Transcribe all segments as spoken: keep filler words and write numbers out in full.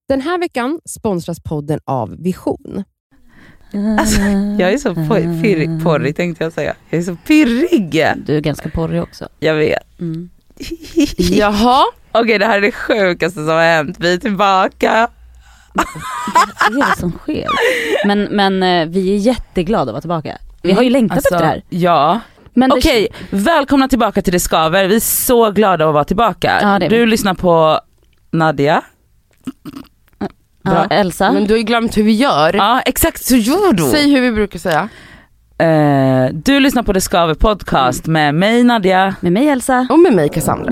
Den här veckan sponsras podden av Vision. Alltså, jag är så pirrig, porrig tänkte jag säga. Jag är så pirrig. Du är ganska porrig också. Jag vet. Mm. Jaha. Okej, okay, det här är det sjukaste som har hänt. Vi är tillbaka. Vad är det som sker? Men, men vi är jätteglada att vara tillbaka. Vi har ju längtat alltså, efter det här. Ja. Okej, okay, välkomna tillbaka till Det Skaver. Vi är så glada att vara tillbaka. Ja, du lyssnar på Nadia. Ja, Elsa. Men du har ju glömt hur vi gör. Ja, exakt, så gör du. Säg hur vi brukar säga. Uh, du lyssnar på Det Skaver podcast mm. med mig Nadia. Med mig Elsa. Och med mig Cassandra.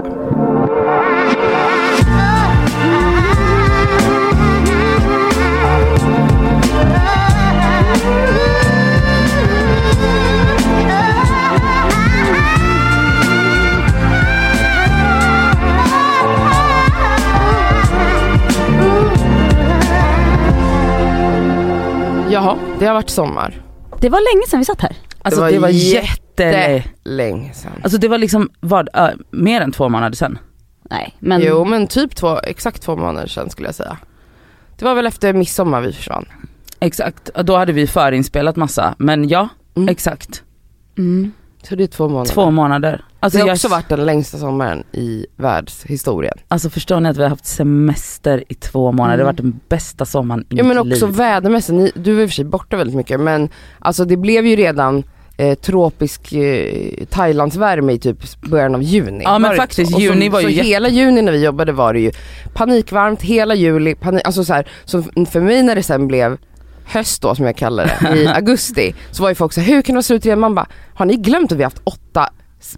Jaha, det har varit sommar. Det var länge sedan vi satt här. Alltså, det var, det var jättelänge sedan. Alltså det var liksom vad, äh, mer än två månader sedan. Nej, men... Jo, men typ två, exakt två månader sedan skulle jag säga. Det var väl efter midsommar vi försvann. Exakt, då hade vi förinspelat massa. Men ja, mm. exakt. Mm. Så det är två månader. Två månader. Alltså det har jag... också varit den längsta sommaren i världshistorien. Alltså förstår ni att vi har haft semester i två månader? Mm. Det har varit den bästa sommaren i ja, mitt men också liv. vädermässigt. Du är i och för sig borta väldigt mycket. Men alltså det blev ju redan eh, tropisk eh, Thailandsvärme i typ början av juni. Ja, men faktiskt så, juni var ju... Så jätte... hela juni när vi jobbade var det ju panikvarmt. Hela juli, panik, alltså så här, så för mig när det sen blev höst då som jag kallar det, i augusti, så var ju folk så här, hur kan det vara slut igen? Man bara, har ni glömt att vi har haft åtta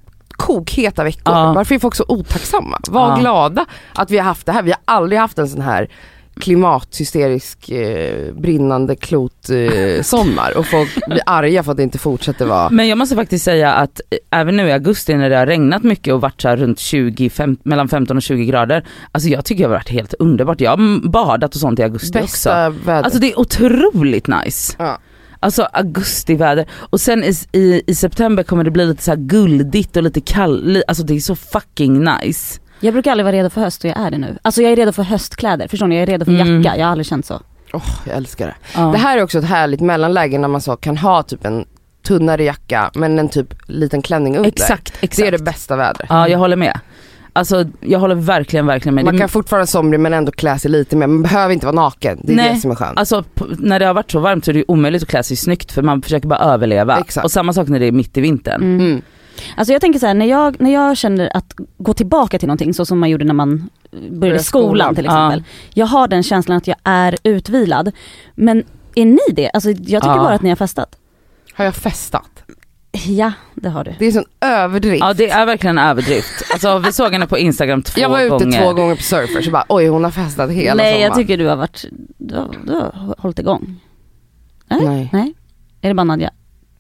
kokheta veckor? Ja. Varför är folk så otacksamma? Var ja. glada att vi har haft det här. Vi har aldrig haft en sån här klimathysterisk eh, brinnande klot eh, sommar och folk blir arga för att det inte fortsätter vara. Men jag måste faktiskt säga att även nu i augusti när det har regnat mycket och varit så här runt tjugo, fem, mellan femton och tjugo grader, alltså jag tycker det har varit helt underbart. Jag har badat och sånt i augusti bästa också. Väder. Alltså det är otroligt nice. Ja. Alltså augustiväder. Och sen i, i, i september kommer det bli lite så här guldigt och lite kall. Alltså det är så fucking nice. Jag brukar aldrig vara redo för höst och jag är det nu. Alltså jag är redo för höstkläder. Förstår ni? Jag är redo för mm. jacka. Jag har aldrig känt så. Oh, jag älskar det. Ja. Det här är också ett härligt mellanläge när man så kan ha typ en tunnare jacka men en typ liten klänning under. Exakt, exakt. Det är det bästa vädret. Ja, jag håller med. Alltså jag håller verkligen, verkligen med. Man kan fortfarande somrig men ändå klä sig lite mer. Man behöver inte vara naken. Det är Nej, det som är skönt. Alltså p- när det har varit så varmt så är det ju omöjligt att klä sig snyggt för man försöker bara överleva. Exakt. Och samma sak när det är mitt i vintern. Mm. Mm. Alltså jag tänker så här, när jag, när jag känner att gå tillbaka till någonting så som man gjorde när man började skolan, skolan till exempel. Ja. Jag har den känslan att jag är utvilad. Men är ni det? Alltså jag tycker ja. bara att ni har festat. Har jag festat? Ja, det har du. Det är en sån överdrift. Ja, det är verkligen en överdrift. Alltså vi såg henne på Instagram två gånger. Jag var ute gånger. två gånger på Surfer så bara, oj hon har festat hela Nej, sommaren. jag tycker du har varit, du har, du har hållit igång. Nej. Nej. Nej. Är det bara Nadia?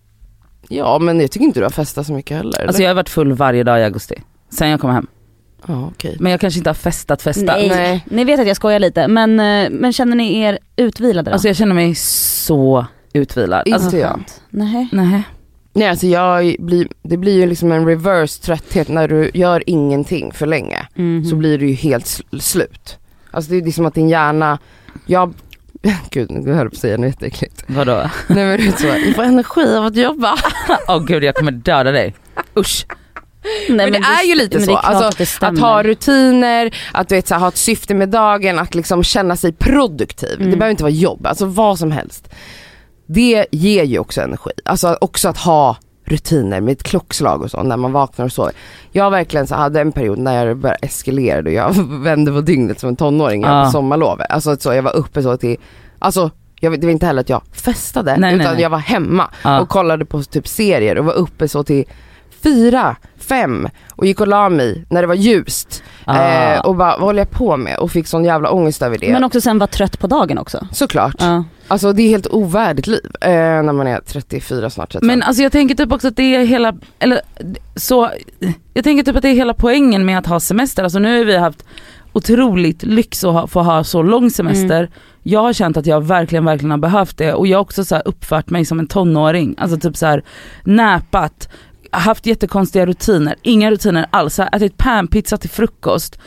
Ja, men jag tycker inte du har festat så mycket heller. Eller? Alltså jag har varit full varje dag i augusti. Sen jag kom hem. Ja, okej. Men jag kanske inte har festat festat. Nej. Nej. Ni vet att jag skojar lite. Men, men känner ni er utvilade då? Alltså jag känner mig så utvilad. Inte alltså, jag. Nej. Nej. Nej, alltså jag blir, det blir ju liksom en reverse trötthet när du gör ingenting för länge. Mm-hmm. Så blir du ju helt sl- slut. Alltså det är liksom att din hjärna, jag, gud nu höll jag på att säga något jätteäckligt. Vadå? Nej men det är så, jag får energi av att jobba. Åh oh, gud, jag kommer döda dig. Usch. Nej, men, men det, det är ju lite så, alltså, att, att ha rutiner, att du vet, så här, ha ett syfte med dagen, att liksom känna sig produktiv. Mm. Det behöver inte vara jobb, alltså vad som helst. Det ger ju också energi. Alltså också att ha rutiner med ett klockslag och så när man vaknar och så. Jag verkligen så hade en period när jag började eskalera och jag vände på dygnet som en tonåring ah. på sommarlovet. Alltså så jag var uppe så till, alltså jag, det var inte heller att jag festade nej, utan nej, nej. jag var hemma ah. och kollade på typ serier och var uppe så till fyra, fem och gick och la mig när det var ljust. Ah. Eh, och bara, vad håller jag på med? Och fick sån jävla ångest över det. Men också sen var trött på dagen också. Såklart. Ah. Alltså det är helt ovärdigt liv eh, när man är trettiofyra snart. trettiofem. Men alltså jag tänker typ också att det är hela, eller så, jag tänker typ att det är hela poängen med att ha semester. Alltså nu har vi haft otroligt lyx att ha, få ha så lång semester. Mm. Jag har känt att jag verkligen, verkligen har behövt det. Och jag har också så här uppfört mig som en tonåring. Alltså typ så här näpat, haft jättekonstiga rutiner. Inga rutiner alls. Ätit panpizza till frukost.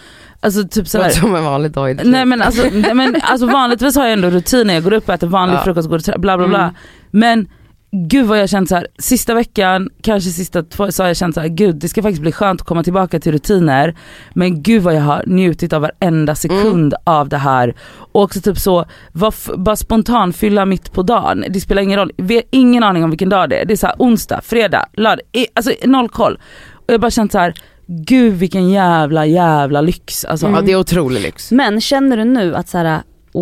Alltså typ så här. Som en vanlig dag. Nej men alltså, nej, men alltså vanligtvis har jag ändå rutiner. Jag går upp och äter vanlig ja. frukost, går och bla bla bla. Mm. Men gud vad jag känt så här, sista veckan, kanske sista två, så har jag känt så här, gud det ska faktiskt bli skönt att komma tillbaka till rutiner. Men gud vad jag har njutit av varenda sekund mm. av det här. Och också typ så, var, bara spontan fylla mitt på dagen. Det spelar ingen roll, vi har ingen aning om vilken dag det är. Det är så här onsdag, fredag, lördag, alltså noll koll. Och jag bara känt så här, gud vilken jävla jävla lyx. Alltså. Mm. Ja det är otrolig lyx. Men känner du nu att så här,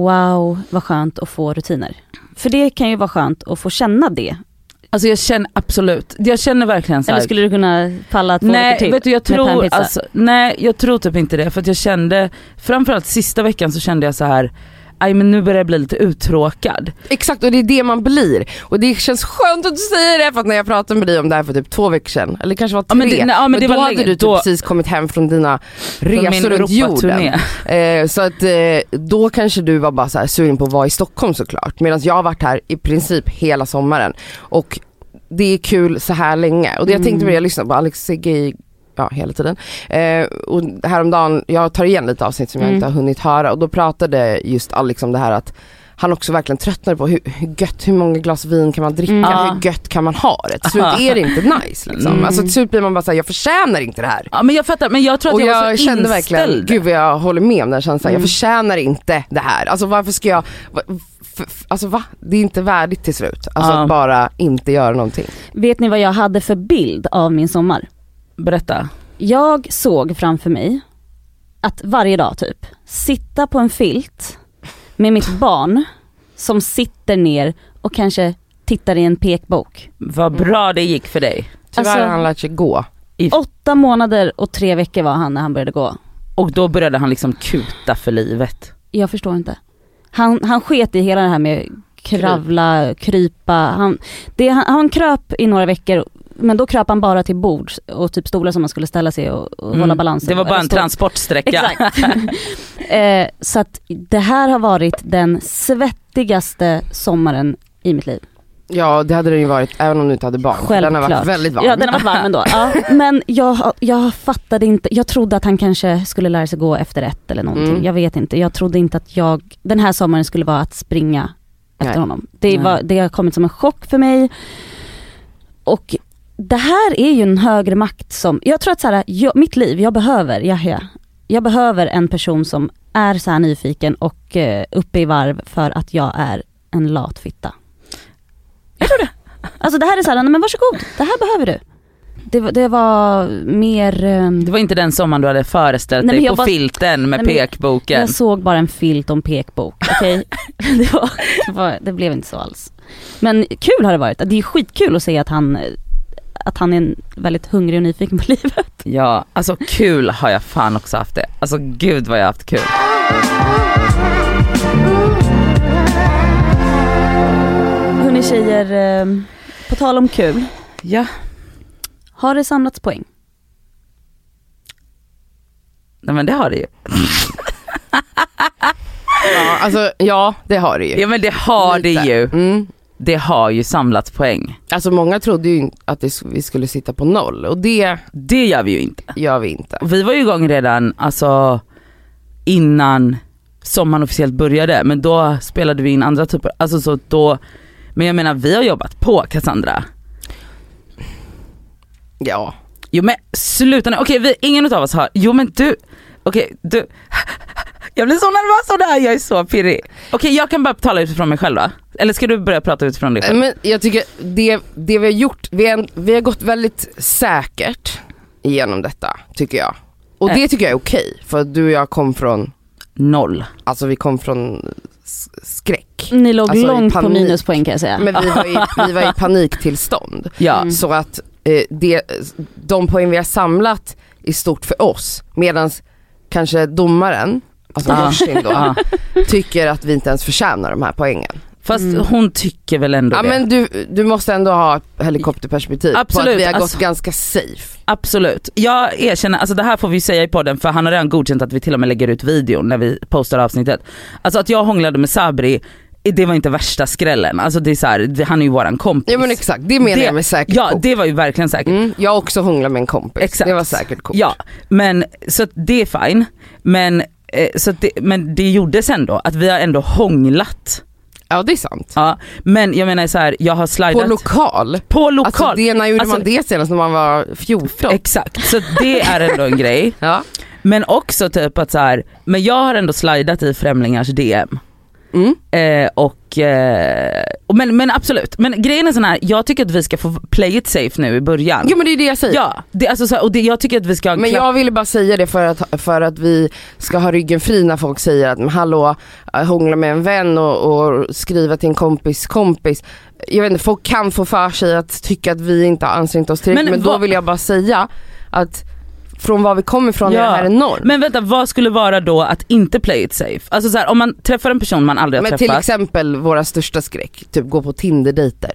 wow vad skönt att få rutiner? För det kan ju vara skönt att få känna det. Alltså jag känner absolut, jag känner verkligen så här. Eller skulle du kunna falla två nej, till vet du, jag tror, alltså, nej jag tror typ inte det. För att jag kände, framförallt sista veckan så kände jag så här, aj men nu börjar jag bli lite uttråkad. Exakt, och det är det man blir. Och det känns skönt att du säger det, för att när jag pratade med dig om det här för typ två veckor sedan, eller kanske var tre, ja, men, det, nej, ja, men, men det då var hade länge. du typ då, precis kommit hem från dina resor runt jorden. Eh, så att eh, då kanske du var bara så här sugen på att vara i Stockholm såklart. Medan jag har varit här i princip hela sommaren. Och det är kul så här länge. Och det jag tänkte med det, jag lyssnade på Alex Segei ja, hela tiden. Eh, och häromdagen, jag tar igen lite avsnitt som jag mm. inte har hunnit höra, och då pratade just Alex om det här att han också verkligen tröttnar på hur, hur gött, hur många glas vin kan man dricka, mm. hur gött kan man ha det. Till slut är det inte nice liksom. Mm. Alltså till slut blir man bara såhär, jag förtjänar inte det här. Ja men jag fattar, men jag tror att och jag, jag var så kände inställd. Verkligen, gud vad jag håller med om den känslan, mm. jag förtjänar inte det här. Alltså varför ska jag, f- f- alltså va? Det är inte värdigt till slut. Alltså ja. att bara inte göra någonting. Vet ni vad jag hade för bild av min sommar? Berätta. Jag såg framför mig att varje dag typ sitta på en filt med mitt barn som sitter ner och kanske tittar i en pekbok. Vad bra det gick för dig. Tyvärr alltså, han lärt sig gå. I åtta månader och tre veckor var han när han började gå. Och då började han liksom kuta för livet. Jag förstår inte. Han, han sket i hela det här med kravla, krypa. Han, det, han, han kröp i några veckor. Men då kröp han bara till bord och typ stolar som man skulle ställa sig och, och mm. hålla balansen. Det var bara en stå... transportsträcka. Exakt. eh, så att det här har varit den svettigaste sommaren i mitt liv. Ja, det hade det ju varit även om du inte hade barn. Självklart. Den har varit väldigt varm. Ja, den har varit varm ändå. Ja, men jag, jag fattade inte. Jag trodde att han kanske skulle lära sig gå efter ett eller någonting. Mm. Jag vet inte. Jag trodde inte att jag den här sommaren skulle vara att springa efter Nej. honom. Det, var, det har kommit som en chock för mig. Och det här är ju en högre makt som, jag tror att så här, jag, mitt liv, jag behöver, jag, jag behöver en person som är så här nyfiken och uh, uppe i varv för att jag är en latfitta. Jag tror det. Alltså det här är så här, men varsågod, det här behöver du. Det, det var mer... Um... Det var inte den sommaren du hade föreställt nej, dig på bara... filten med nej, pekboken. Jag såg bara en filt om pekbok, okej? Okay? det, var, det, var, det blev inte så alls. Men kul har det varit. Det är skitkul att se att han... att han är väldigt hungrig och nyfiken på livet. Ja, alltså kul har jag fan också haft det. Alltså gud vad jag haft kul. Hörrni tjejer, på tal om kul. Ja. Har det samlats poäng? Nej men det har det ju. ja, alltså, ja, det har det ju. Ja men det har Lite. det ju. Mm. Det har ju samlats poäng. Alltså många trodde ju att det, vi skulle sitta på noll. Och det, det gör vi ju inte. Gör vi inte. Vi var ju igång redan alltså, innan sommaren officiellt började. Men då spelade vi in andra typer. Alltså, så då, men jag menar vi har jobbat på Cassandra. Ja. Jo men sluta nu. Okej, vi, ingen av oss har. Jo men du. Okej, du. Jag blir så nervös av det här, jag är så pirrig. Okej, jag kan bara tala utifrån mig själv då. Eller ska du börja prata utifrån dig själv? Men jag tycker det, det vi har gjort, vi har, vi har gått väldigt säkert igenom detta, tycker jag. Och det tycker jag är okej, för att du och jag kom från noll. Alltså vi kom från skräck. Ni låg alltså, långt på minuspoäng kan jag säga. Men vi var i, vi var i paniktillstånd. Ja. Mm. Så att eh, det, de poäng vi har samlat är stort för oss, medan kanske domaren, alltså Martin då, ja. tycker att vi inte ens förtjänar de här poängen. Fast mm. hon tycker väl ändå ja, det. Men du, du måste ändå ha helikopterperspektiv. Absolut. På att vi har gått alltså, ganska safe. Absolut. Jag erkänner, alltså det här får vi säga i podden, för han har redan godkänt att vi till och med lägger ut videon när vi postar avsnittet. Alltså att jag hånglade med Sabri det var inte värsta skrällen. Alltså det är så här, det, han är ju våran kompis. Ja men exakt, det menar det, jag med säkert. Ja, det var ju verkligen säkert. Mm, jag också hånglade med en kompis. Exakt. Det var säkert coolt. Ja, men så att det är fine. Men, eh, så att det, men det gjordes ändå att vi har ändå hånglat. Ja det är sant. Ja, men jag menar så här, jag har slidat. På lokal? På lokal. Alltså det, när gjorde alltså, man det senast när man var fjorton? Exakt, så det är ändå en grej. Ja. Men också typ att så här, men jag har ändå slidat i främlingars D M. Mm. Eh, och, eh, och men, men absolut, men grejen är sån här, jag tycker att vi ska få play it safe nu i början. Jo men det är det jag säger. Ja, det, alltså, så här, och det, jag tycker att vi ska. Men jag ville bara säga det för att, för att vi ska ha ryggen fri när folk säger att men hallå, hångla med en vän och, och skriva till en kompis kompis. Jag vet inte, folk kan få för sig att tycka att vi inte har ansträngt oss tillräckligt, men, men då vill jag bara säga att från var vi kommer ifrån ja. är det här enormt. Men vänta, vad skulle vara då att inte play it safe? Alltså så här, om man träffar en person man aldrig har men träffat. Men till exempel våra största skräck, typ gå på Tinder-dejter.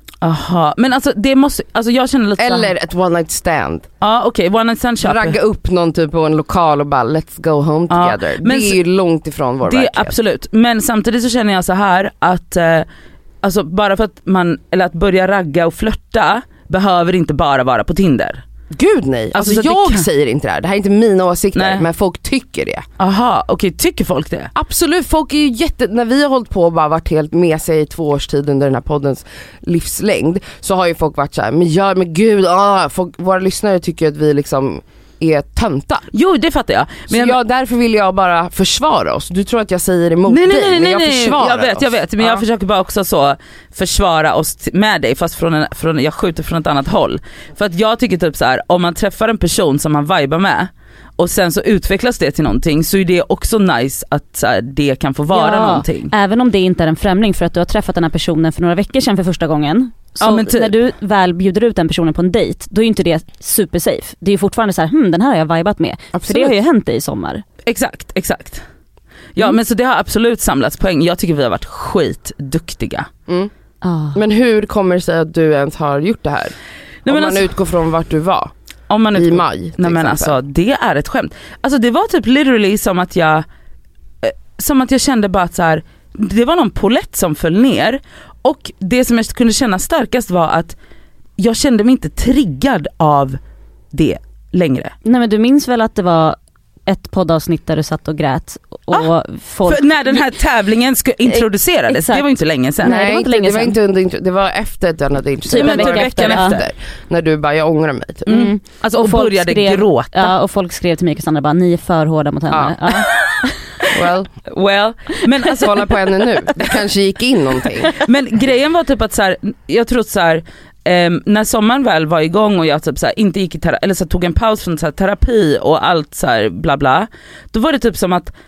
Aha, men alltså det måste, alltså jag känner lite eller så... ett one night stand. Ja okej, okay, one night stand köper. Ragga upp någon typ på en lokal och bara let's go home together. Ja, men det är ju långt ifrån vår det verklighet. Absolut, men samtidigt så känner jag så här att eh, alltså bara för att man, eller att börja ragga och flirta behöver inte bara vara på Tinder. Gud nej, alltså, alltså jag kan... säger inte det här. Det här är inte mina åsikter, nej. Men folk tycker det. Aha, okej, okay. Tycker folk det? Absolut, folk är ju jätte... När vi har hållit på och bara varit helt med sig i två års tid under den här poddens livslängd, så har ju folk varit så här, men gör men gud, ah, folk, våra lyssnare tycker att vi liksom är tönta. Jo, det fattar jag. Men så jag... jag, därför vill jag bara försvara oss. Du tror att jag säger emot nej, dig, nej, nej, men jag nej, försvarar jag vet, oss. jag vet, men ja. Jag försöker bara också så försvara oss med dig, fast från en, från, jag skjuter från ett annat håll. För att jag tycker typ så här, om man träffar en person som man vibar med och sen så utvecklas det till någonting, så är det också nice att så här, det kan få vara ja, någonting. Även om det inte är en främling, för att du har träffat den här personen för några veckor sedan för första gången. Så ja, men typ. När du väl bjuder ut den personen på en dejt, då är inte det super safe. Det är ju fortfarande så här, hm, den här har jag vibat med. Absolut. För det har ju hänt i sommar. Exakt, exakt. Ja, mm. men så det har absolut samlats poäng. Jag tycker vi har varit skitduktiga. Mm. Oh. Men hur kommer det sig att du ens har gjort det här? Nej, om man alltså, utgår från vart du var. Om man utgår, i maj. Nej men alltså, det är ett skämt. Alltså det var typ literally som att jag eh, som att jag kände bara att så här, det var någon polett som föll ner, och det som jag kunde känna starkast var att jag kände mig inte triggad av det längre. Nej men du minns väl att det var ett poddavsnitt där du satt och grät och ah, folk... För när den här tävlingen skulle introducerades, Exakt. Det var inte länge sedan. Nej, det var inte länge det var sedan. inte under, det var efter att den hade introducerats. Typ en vecka efter, efter. När du bara, jag ångrar mig typ. Mm. Alltså, och, och började skrev, gråta. Ja, och folk skrev till mig och Sandra bara, ni är för hårda mot henne. Ja. Ja. Well, well, men alltså, kolla på henne nu. Det kanske gick in någonting. Men grejen var typ att så här, jag tror så här, Um, när sommaren väl var igång och jag typ så här, inte gick i terapi, eller så tog en paus från så här, terapi och allt så här, bla bla, då var det typ som att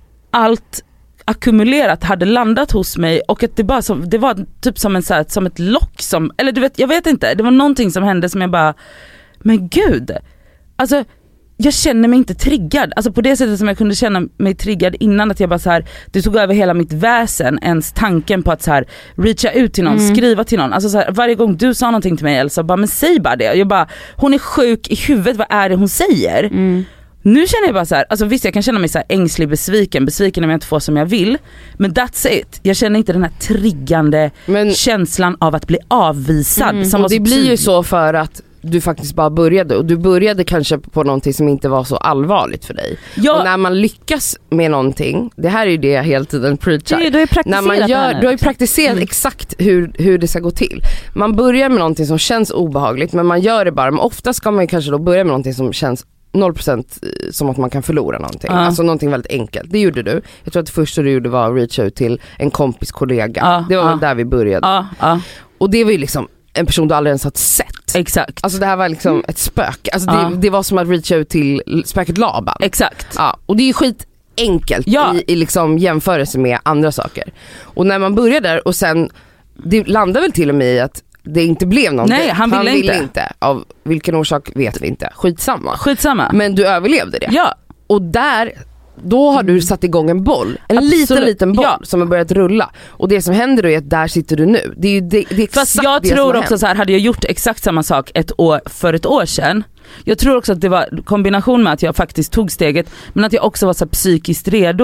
allt ackumulerat hade landat hos mig, och att det bara som, det var typ som en så här, som ett lock som, eller du vet, jag vet inte, det var någonting som hände som jag bara, men gud, alltså jag känner mig inte triggad, alltså på det sättet som jag kunde känna mig triggad innan, att jag bara så här, det tog över hela mitt väsen, ens tanken på att så här reacha ut till någon, mm. skriva till någon, alltså så här, varje gång du sa någonting till mig, Elsa, bara men säg bara det, jag bara, hon är sjuk i huvudet, vad är det hon säger? Mm. Nu känner jag bara så här, alltså visst jag kan känna mig så här ängslig, besviken, besviken om jag inte får som jag vill, men that's it, jag känner inte den här triggande men, känslan av att bli avvisad. Mm. Som och det blir ju så för att du faktiskt bara började, och du började kanske på någonting som inte var så allvarligt för dig. Ja. Och när man lyckas med någonting, det här är ju det jag hela tiden preachar. Det, du har ju praktiserat, när man gör, du har ju praktiserat mm. exakt hur, hur det ska gå till. Man börjar med någonting som känns obehagligt, men man gör det bara. Men ofta ska man ju kanske då börja med någonting som känns noll procent som att man kan förlora någonting. Uh. Alltså någonting väldigt enkelt. Det gjorde du. Jag tror att det första du gjorde var att reach out till en kompis kollega. Uh. Det var väl uh. där vi började. Uh. Uh. Och det var ju liksom en person du aldrig ens har sett. Exakt. Alltså det här var liksom mm. ett spök. Alltså det, uh. det var som att reach out till spöket Laban. Exakt. Ja, och det är ju skit enkelt ja. i, i liksom jämförelse med andra saker. Och när man börjar där och sen, det landar väl till och med i att det inte blev någonting. Nej, han ville, han ville inte. inte. Av vilken orsak vet vi inte. Skitsamma. Skitsamma. Men du överlevde det. Ja. Och där, då har du satt igång en boll. En Absolut. liten, liten boll ja. som har börjat rulla. Och det som händer då är att där sitter du nu. Det är ju det, det är exakt. Fast jag det tror också så här, hade jag gjort exakt samma sak ett år för ett år sedan. Jag tror också att det var kombination med att jag faktiskt tog steget, men att jag också var så här psykiskt redo.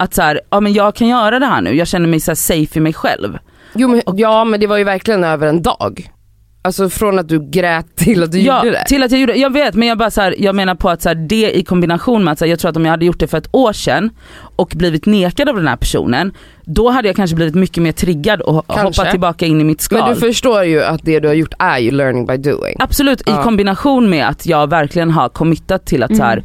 att så här, ja men jag kan göra det här nu, jag känner mig så här safe i mig själv. Jo men, ja men det var ju verkligen över en dag. Alltså från att du grät till att du ja, gjorde det. till att jag gjorde, jag vet men jag bara så här, jag menar på att så här, det i kombination med att så här, jag tror att om jag hade gjort det för ett år sedan och blivit nekad av den här personen, då hade jag kanske blivit mycket mer triggad och kanske. hoppat tillbaka in i mitt skal. Men du förstår ju att det du har gjort är ju learning by doing. Absolut, ja. I kombination med att jag verkligen har committat till att mm. så här,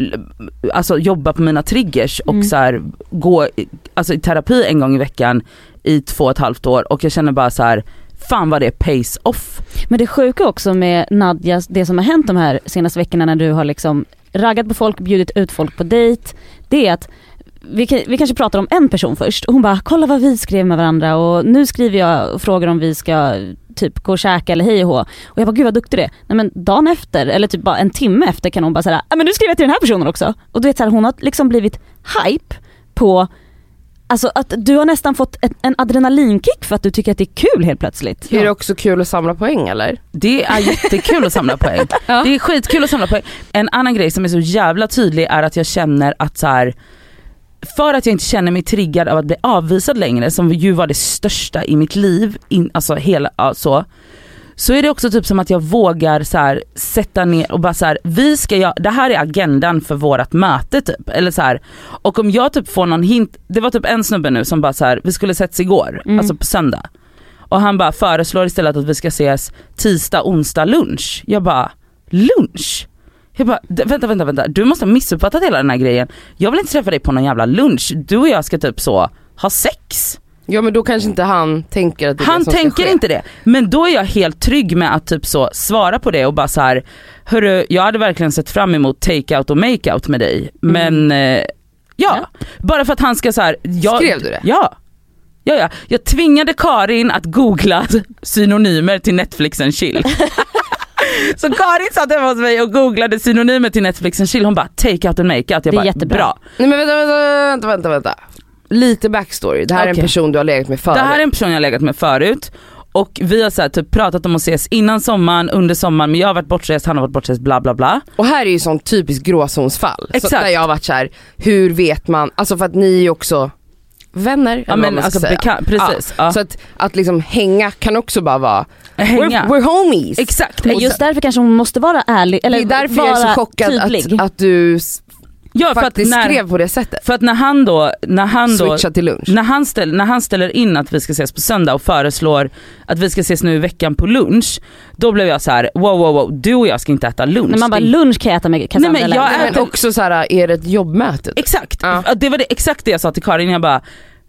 alltså jobba på mina triggers och mm. så här, gå alltså, i terapi en gång i veckan i två och ett halvt år och jag känner bara så här, fan vad det pays off. Men det sjuka också med Nadja, det som har hänt de här senaste veckorna när du har liksom raggat på folk, bjudit ut folk på dejt, det är att vi, vi kanske pratar om en person först och hon bara, kolla vad vi skrev med varandra och nu skriver jag och frågar om vi ska typ gå och käka eller hej och hå. Och jag bara, gud vad duktig det är. Nej men dagen efter, eller typ bara en timme efter kan hon bara säga, ja men nu skriver jag till den här personen också. Och du vet så här, hon har liksom blivit hype på, alltså att du har nästan fått ett, en adrenalinkick för att du tycker att det är kul helt plötsligt. Ja. Är det också kul att samla poäng eller? Det är jättekul att samla poäng. Ja. Det är skitkul att samla poäng. En annan grej som är så jävla tydlig är att jag känner att så här, för att jag inte känner mig triggad av att bli avvisad längre, som ju var det största i mitt liv, in, alltså hela, ja, så så är det också typ som att jag vågar så här, sätta ner och bara så här, vi ska göra, det här är agendan för vårat möte typ, eller så här, och om jag typ får någon hint, det var typ en snubbe nu som bara så här, vi skulle setts igår, mm. alltså på söndag, och han bara föreslår istället att vi ska ses tisdag, onsdag, lunch. Jag bara, lunch? Jag bara, vänta, vänta, vänta, du måste ha missuppfattat hela den här grejen. Jag vill inte träffa dig på någon jävla lunch. Du och jag ska typ så ha sex. Ja men då kanske inte han tänker att det är Han det som tänker ska ske. inte det. Men då är jag helt trygg med att typ så svara på det och bara så här, hörru, jag hade verkligen sett fram emot take-out och make-out med dig. Mm. Men eh, ja, ja, bara för att han ska så här, jag, skrev du det? Ja. Ja, ja. Jag tvingade Karin att googla synonymer till Netflix and chill. Så Karin satt hemma hos mig och googlade synonymer till Netflix and chill. Hon bara, take out and make out. Jag det är bara, jättebra. Bra. Nej men vänta, vänta, vänta, vänta, vänta. Lite backstory. Det här okay. är en person du har legat med förut. Det här är en person jag har legat med förut. Och vi har så här, typ, pratat om att ses innan sommaren, under sommaren. Men jag har varit bortrest, han har varit bortrest, bla bla bla. Och här är ju sån typisk gråzonsfall. Exakt. Så där jag har varit så här, hur vet man, alltså för att ni är ju också vänner, ja, men alltså beka- precis. Ja. Ja. Så att, att liksom hänga kan också bara vara hänga. We're, we're homies. Exakt. Men just därför kanske hon måste vara ärlig, eller det är därför vara jag är så chockad att, att du ja, faktiskt när, skrev på det sättet. För att när han då när han då switchar till lunch. När han ställer när han ställer in att vi ska ses på söndag och föreslår att vi ska ses nu i veckan på lunch, då blev jag så här: wow wow wow, du och jag ska inte äta lunch. När man bara, lunch kan jag äta med Cassandra. Nej, men jag äter men också så här, är det ett jobbmöte? Exakt. Ja. Det var det, exakt det jag sa till Karin. Jag bara,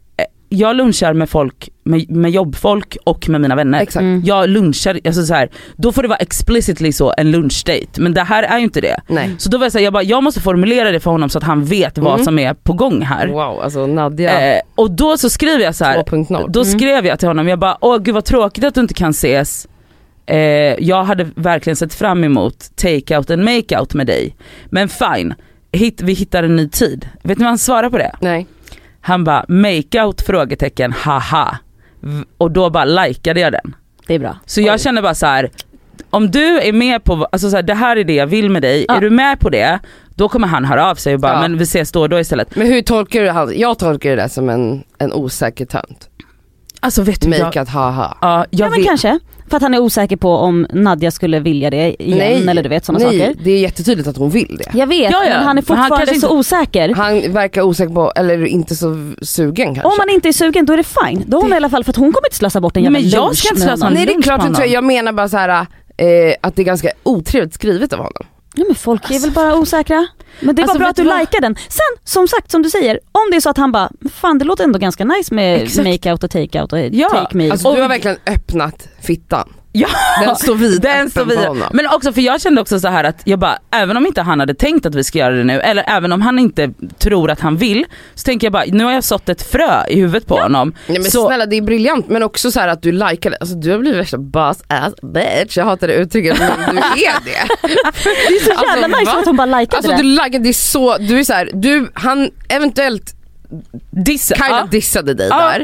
jag lunchar med folk, med, med jobbfolk och med mina vänner. Exakt. Mm. Jag lunchar, alltså så här, då får det vara explicitly så en lunchdate. Men det här är ju inte det. Nej. Så då var jag så här, jag bara, jag måste formulera det för honom så att han vet mm. vad som är på gång här. Wow, alltså Nadja. Eh, och då så skriver jag så här, två punkt noll. då skrev jag till honom, jag bara, åh gud vad tråkigt att du inte kan ses. Eh, jag hade verkligen sett fram emot take out and make out med dig. Men fine, Hit, vi hittar en ny tid. Vet ni vad han svarar på det? Nej. Han bara, make out frågetecken, haha. Och då bara likade jag den. Det är bra. Så jag känner bara så här, om du är med på, alltså så här, det här är det jag vill med dig, ja. Är du med på det, då kommer han höra av sig och bara, ja. men vi ses då och då istället. Men hur tolkar du han? Jag tolkar det där som en, en osäker tönt. Alltså vet du, make jag, out, haha. Ja, jag ja men vet. kanske. För att han är osäker på om Nadja skulle vilja det igen. Nej, eller du vet sådana nej, saker. det är jättetydligt att hon vill det. Jag vet, ja, ja. men han är fortfarande han så inte, osäker. Han verkar osäker på, eller inte så sugen kanske. Om man inte är sugen, då är det fine. Då är hon i alla fall, för att hon kommer inte slösa bort en jävla lunch. Men jag ska inte slösa Nej, det är klart att jag, jag menar bara så här eh, att det är ganska otrevligt skrivet av honom. Ja men folk är alltså, väl bara osäkra. Men det var alltså, bra att du likar den. Sen, som sagt, som du säger, om det är så att han bara, fan det låter ändå ganska nice med make-out och take-out och ja. take me. Alltså du har verkligen öppnat fittan. Ja, den står vid den står vid. Men också för jag kände också så här att jag bara, även om inte han hade tänkt att vi ska göra det nu, eller även om han inte tror att han vill, så tänker jag bara, nu har jag sått ett frö i huvudet på ja. honom. Nej, men så snälla, det är briljant, men också så här att du likar det. Alltså du har blivit värsta boss ass bitch. Jag hatar det uttrycket, men du är det. Det är så jävla alltså, nice att hon bara likade alltså, det. Alltså du likar det så, du är så här, du, han eventuellt Dissa. kind ja. of dissade dig ja. där.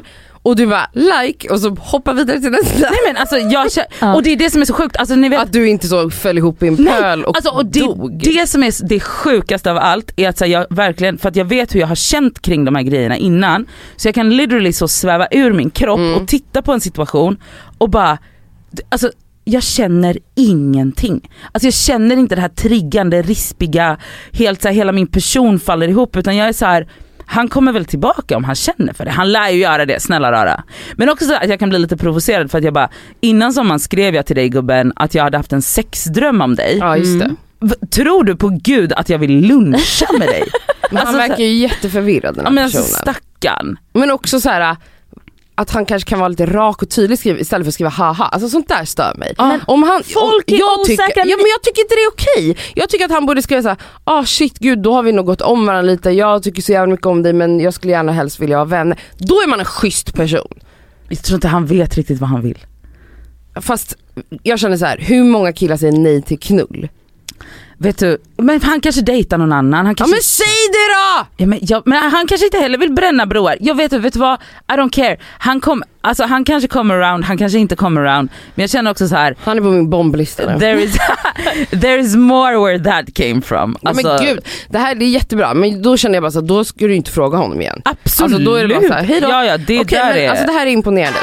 och du bara like och så hoppar vidare till nästa. Nej men alltså jag ja. Och det är det som är så sjukt, alltså, ni vet, att du inte så föll ihop i en nej, pöl och, alltså, och det, dog. Det som är det sjukaste av allt är att så här, jag verkligen, för att jag vet hur jag har känt kring de här grejerna innan, så jag kan literally så sväva ur min kropp mm. och titta på en situation och bara, alltså jag känner ingenting. Alltså jag känner inte det här triggande, rispiga, helt så här, hela min person faller ihop, utan jag är så här, han kommer väl tillbaka om han känner för det. Han lär ju göra det, snälla rara. Men också så att jag kan bli lite provocerad för att jag bara, innan sommaren skrev jag till dig gubben att jag hade haft en sexdröm om dig. Ja just det. Mm. Tror du på gud att jag vill luncha med dig? Men han alltså, verkar ju jätteförvirrad den här ja, men personen. Alltså, stackarn. Men också så här att han kanske kan vara lite rak och tydlig skriva, istället för att skriva haha. Alltså sånt där stör mig. Men om han, folk om, är jag tycker, osäkra. ja, men jag tycker inte det är okej. Jag tycker att han borde skriva så här: ah shit gud, då har vi nog gått om varandra lite. Jag tycker så jävla mycket om dig, men jag skulle gärna helst vilja vara vänner. Då är man en schysst person. Jag tror inte han vet riktigt vad han vill. Fast jag känner så här: hur många killar säger nej till knull? Vet du, men han kanske dejtar någon annan. Han kanske... Ja men säg det då! Ja, men, ja, men han kanske inte heller vill bränna broar. Jag vet, vet du vad? I don't care. Han, kom, alltså, han kanske kommer around, han kanske inte kommer around. Men jag känner också så här. Han är på min bomblista nu. There is, there is more where that came from. Alltså, ja, men gud, det här det är jättebra. Men då känner jag bara så att då ska du inte fråga honom igen. Absolut. Alltså, då är det bara så här, hej då. Ja, ja, det okay, där men, är... alltså, det här är imponerande.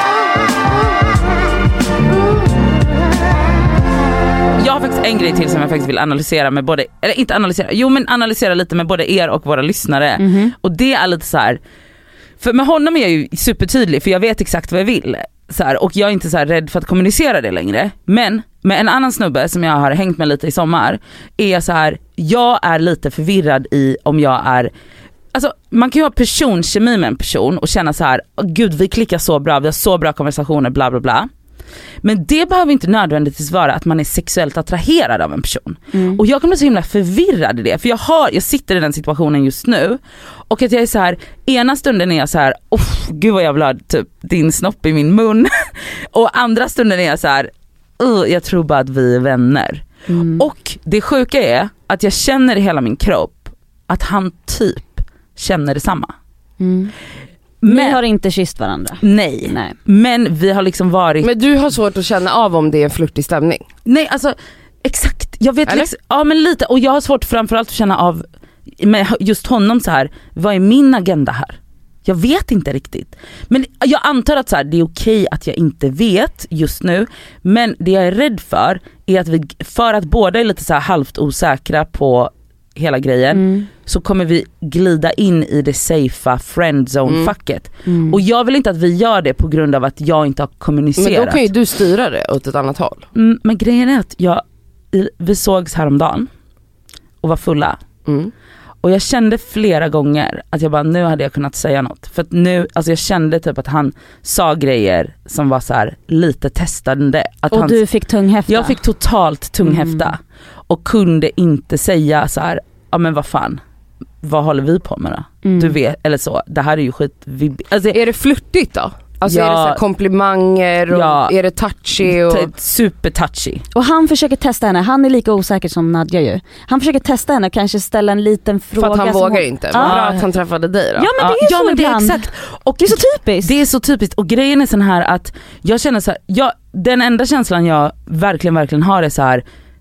Jag har faktiskt en grej till som jag faktiskt vill analysera med både, eller inte analysera, jo men analysera lite med både er och våra lyssnare. Mm-hmm. Och det är lite så här, för med honom är jag ju supertydlig för jag vet exakt vad jag vill. Så här, och jag är inte så här rädd för att kommunicera det längre. Men med en annan snubbe som jag har hängt med lite i sommar är jag så här, jag är lite förvirrad i om jag är, alltså man kan ju ha personkemi med en person och känna så här, oh, gud vi klickar så bra, vi har så bra konversationer, bla bla bla. Men det behöver inte nödvändigtvis vara att man är sexuellt attraherad av en person. Mm. Och jag kommer bli så himla förvirrad i det. För jag, har, jag sitter i den situationen just nu. Och att jag är så här, ena stunden är jag så här, oh, gud vad jag vill ha typ din snopp i min mun. Och andra stunden är jag så här, uh, jag tror bara att vi är vänner. Mm. Och det sjuka är att jag känner i hela min kropp att han typ känner detsamma. Mm. Men, ni har inte kysst varandra? Nej. nej, men vi har liksom varit... Men du har svårt att känna av om det är en flirtig stämning? Nej, alltså exakt. Jag vet liksom, ja men lite. Och jag har svårt framförallt att känna av med just honom så här, vad är min agenda här? Jag vet inte riktigt. Men jag antar att så här, det är okej att jag inte vet just nu. Men det jag är rädd för är att vi, för att båda är lite så här halvt osäkra på hela grejen, mm. så kommer vi glida in i det safea friendzone-facket. Mm. Mm. Och jag vill inte att vi gör det på grund av att jag inte har kommunicerat. Men då kan ju du styra det åt ett annat håll. Mm, men grejen är att jag, vi sågs häromdagen och var fulla. Mm. Och jag kände flera gånger att jag bara, nu hade jag kunnat säga något. För att nu, alltså jag kände typ att han sa grejer som var så här lite testande. Att och han, du fick tunghäfta? Jag fick totalt tunghäfta. Mm. Och kunde inte säga så här, ja men vad fan, vad håller vi på med då? Mm. Du vet, eller så, det här är ju skit. Vi, alltså, är det flirtigt då? Alltså ja, är det så här komplimanger och ja, är det touchy? Och... T- super touchy. Och han försöker testa henne, han är lika osäker som Nadja ju. Han försöker testa henne och kanske ställa en liten fråga. För att han vågar hon... inte. Vad bra att han träffade dig då. Ja men det är ja, så men det är exakt. Och det är så typiskt. Det är så typiskt. Och grejen är sån här att jag känner så här, jag, den enda känslan jag verkligen verkligen har är så här.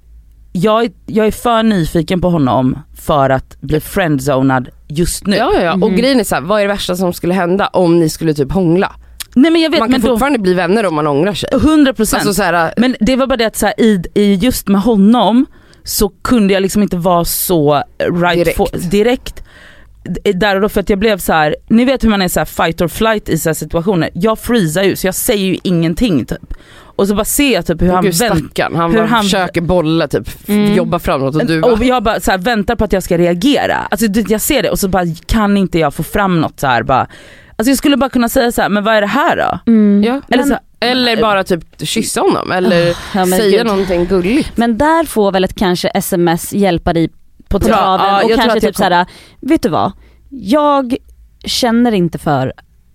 Jag, jag är för nyfiken på honom för att bli friendzonad just nu. Ja, ja, ja. Mm. Och grejen är så här, vad är det värsta som skulle hända om ni skulle typ hångla? Nej, men jag vet, man kan men fortfarande då, bli vänner om man ångrar sig. hundra procent. Alltså, så här, men det var bara det att så här, i, i just med honom så kunde jag liksom inte vara så right direkt. For, direkt där och då, för att jag blev så här, ni vet hur man är så här fight or flight i så här situationer. Jag freezar ju, så jag säger ju ingenting typ. Och så bara ser jag typ hur han väntar. Han, hur han försöker bolla typ, mm. jobba framåt och du bara... Och jag bara så här, väntar på att jag ska reagera. Alltså jag ser det och så bara kan inte jag få fram något så här bara. Alltså jag skulle bara kunna säga så här, men vad är det här då? Mm. Ja. Eller, så, eller bara typ kyssa honom eller oh, ja, säga gud. någonting gulligt. Men där får väl ett kanske sms hjälpa dig på traven ja, och kanske typ så här, vet du vad? Jag känner inte för,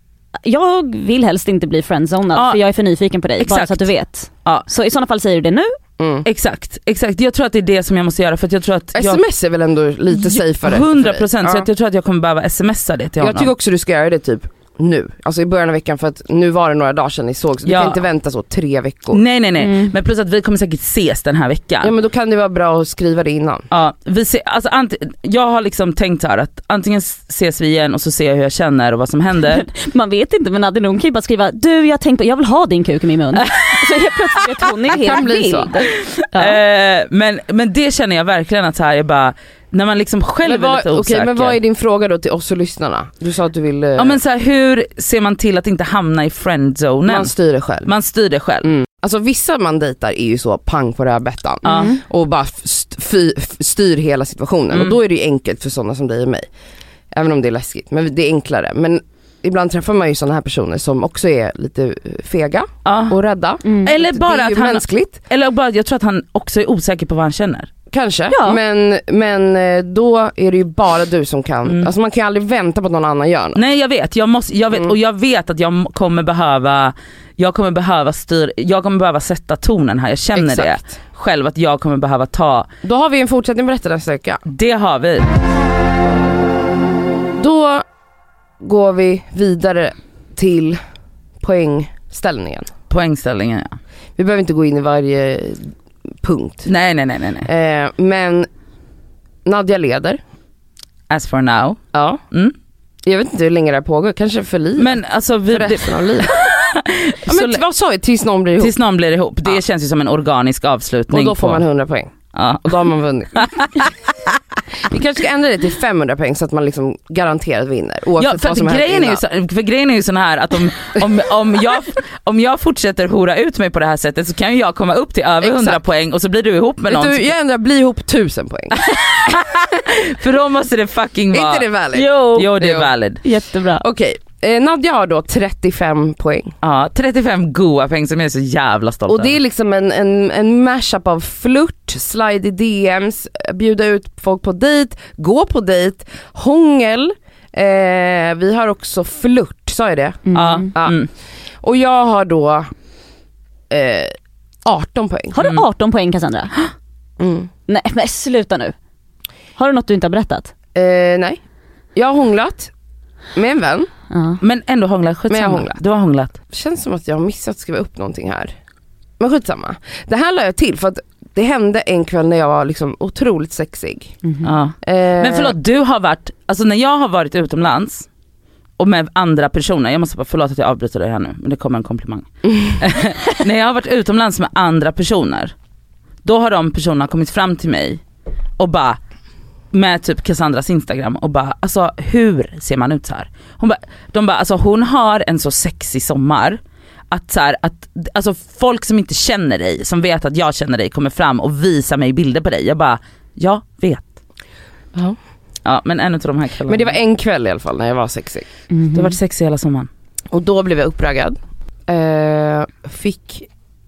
jag vill helst inte bli friendzonad ja. för jag är för nyfiken på dig. Exakt. Bara så att du vet. Ja. Så i sådana fall säger du det nu. Mm. Exakt, exakt. Jag tror att det är det som jag måste göra för att jag tror att sms är väl ändå lite safeare. hundra procent, så ja. att jag tror att jag kommer behöva smsa det till honom. Jag tycker också du ska göra det typ nu, alltså i början av veckan, för att nu var det några dagar sedan ni såg, så Ja. du kan inte vänta så tre veckor. Nej nej nej, Mm. men plus att vi kommer säkert ses den här veckan. Ja men då kan det vara bra att skriva det innan. Ja, vi ser, alltså, ant- jag har liksom tänkt så här att antingen ses vi igen och så ser jag hur jag känner och vad som händer. Man vet inte, men Nadine hon kan ju bara skriva du jag tänkte jag vill ha din kuk i min mun. Så helt plötsligt vet hon är Kan helt bli vild. så. Ja. Eh, men, men det känner jag verkligen att så här, jag bara, när man liksom själv Men vad, är lite okej, osäker. men vad är din fråga då till oss och lyssnarna? Du sa att du vill... eh, Ja men så här, hur ser man till att inte hamna i friendzonen? man styr det själv. Man styr det själv. Mm. Alltså vissa man dejtar är ju så pang på rödbetan Ja. Mm. och bara st- fy- f- styr hela situationen. Mm. Och då är det ju enkelt för sådana som dig och mig. Även om det är läskigt, men det är enklare. Men ibland träffar man ju sådana här personer som också är lite fega Ja. och rädda. Mm. Eller Det bara är ju att han, mänskligt, eller bara jag tror att han också är osäker på vad han känner. kanske. Ja. Men, men eh, då är det ju bara du som kan. Mm. Alltså man kan ju aldrig vänta på att någon annan gör något. Nej jag vet, jag måste, jag vet Mm. och jag vet att jag m- kommer behöva jag kommer behöva styr, jag kommer behöva sätta tonen här, jag känner det Exakt. själv att jag kommer behöva ta, Då har vi en fortsättning på detta nästa vecka. det har vi. Då går vi vidare till poängställningen. Poängställningen ja. Vi behöver inte gå in i varje punkt. Nej nej nej nej nej. Eh, men Nadja leder. As for now. Ja. Mm. Jag vet inte hur länge det här pågår. Kanske för livet. Men alltså vi, för resten av livet. Ja, så men lä- vad sa vi? Tills någon blir ihop. tills någon blir ihop, det Ja. känns ju som en organisk avslutning. Och då får på, man hundra poäng. ja. Och då har man vunnit. Vi kanske ska ändra det till femhundra poäng så att man liksom garanterat vinner. Oavsett Ja, för, vad som att har hänt grejen är innan. ju så, för grejen är ju sån här att om, om, om, jag, om jag fortsätter hora ut mig på det här sättet så kan ju jag komma upp till över Exakt. hundra poäng och så blir du ihop med Vet någon. du, jag ändrar bli ihop tusen poäng. För då måste det fucking Är vara... inte det valid? Jo, Jo det är Jo. valid. jättebra. Okej, eh, Nadja har då trettiofem poäng. Ja, trettiofem goa poäng som jag är så jävla stolt Och det är över. liksom en, en, en mashup av flört, slide i D Ms, bjuda ut folk på dejt, gå på dejt, hångel. Eh, vi har också flört, sa jag det? Mm. Ja, Ja. mm. Och jag har då eh, arton poäng. Har du Mm. arton poäng Cassandra? Mm. Nej men sluta nu. Har du något du inte har berättat? Eh, nej, jag har hånglat med en vän. Ja. Men ändå hånglat, Men jag har skitsamma. hånglat. Du har hånglat. Känns som att jag har missat att skriva upp någonting här. Men skitsamma. Det här la jag till för att det hände en kväll när jag var liksom otroligt sexig. Mhm. Ja. Eh, Men förlåt, du har varit, alltså när jag har varit utomlands och med andra personer, jag måste bara, förlåt att jag avbryter dig här nu, men det kommer en komplimang. När jag har varit utomlands med andra personer, då har de personerna kommit fram till mig och bara, med typ Cassandras Instagram och bara, alltså hur ser man ut så här? Hon bara, de bara, alltså hon har en så sexig sommar att så här, att alltså folk som inte känner dig, som vet att jag känner dig, kommer fram och visar mig bilder på dig. Jag bara, jag vet. Ja. Ja, men en av de här kvällarna. Men det var en kväll i alla fall när jag var sexig. Mhm. Det har varit sexig hela sommaren. Och då blev jag uppraggad. Eh, fick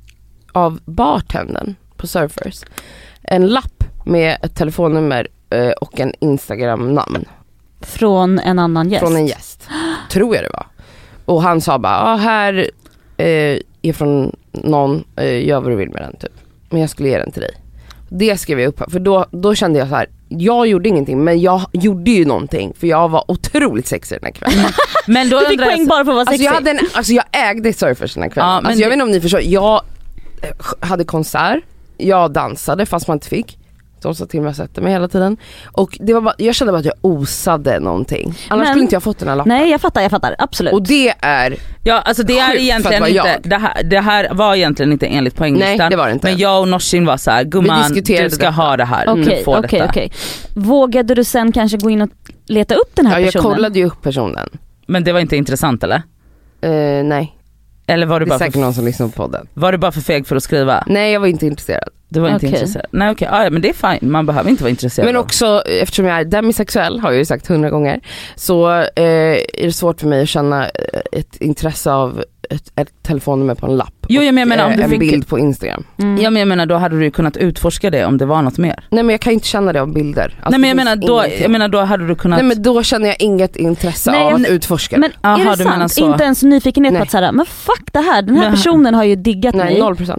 av bartendern på Surfers en lapp med ett telefonnummer eh, och en Instagram-namn Från en annan gäst. från en gäst. Tror jag det var. Och han sa bara, ah, här eh, är från någon, eh, gör vad du vill med den typ. Men jag skulle ge den till dig. Det skrev jag upp, för då, då kände jag så här. Jag gjorde ingenting, men jag gjorde ju någonting, för jag var otroligt sexig den här kvällen. Men då Du fick undrar jag poäng så- bara för att vara Alltså sexig. jag, hade en, alltså jag ägde Surfers den här kvällen. Ja, men alltså jag det- vet inte om ni förstår, jag eh, hade konsert, jag dansade fast man inte fick. De sa till mig att sätta mig hela tiden. Och det var bara, jag kände bara att jag osade någonting. Annars Men- skulle inte jag fått den här lappen. Nej jag fattar, jag fattar, absolut. Och det är, Ja, alltså det är Sjukt för egentligen att inte, vara jag. det här, det här var egentligen inte enligt poänglistan. nej det var det inte. Men jag och Norsin var så här, gumman du diskuterade ska detta. ha det här. Okej, du får okej, detta. okej. Vågade du sen kanske gå in och leta upp den här Ja, jag personen? kollade ju upp personen. Men det var inte intressant eller? Eh, nej, Eller var du, det är bara säkert för, någon som lyssnar på podden. var du bara för feg för att skriva? Nej jag var inte intresserad. Du var inte Okej. intresserad? Nej okej, ah, ja, men det är fine. Man behöver inte vara intresserad. Men av- också eftersom jag är demisexuell, har jag ju sagt hundra gånger, så eh, är det svårt för mig att känna eh, ett intresse av ett, ett telefonnummer på en lapp. Jo, jag menar, om eh, du en fick- bild på Instagram. Mm. Ja men jag menar då hade du kunnat utforska det om det var något mer. Nej men jag kan inte känna det av bilder. Alltså, Nej men jag det menar, finns då, ingenting. jag menar då hade du kunnat... Nej men då känner jag inget intresse Nej, av att men- utforska det. Men Aha, är det du menar sant? så. Inte ens nyfikenhet Nej. på att såhär, men fuck det här, den här Men- personen har ju diggat Nej, mig. noll procent.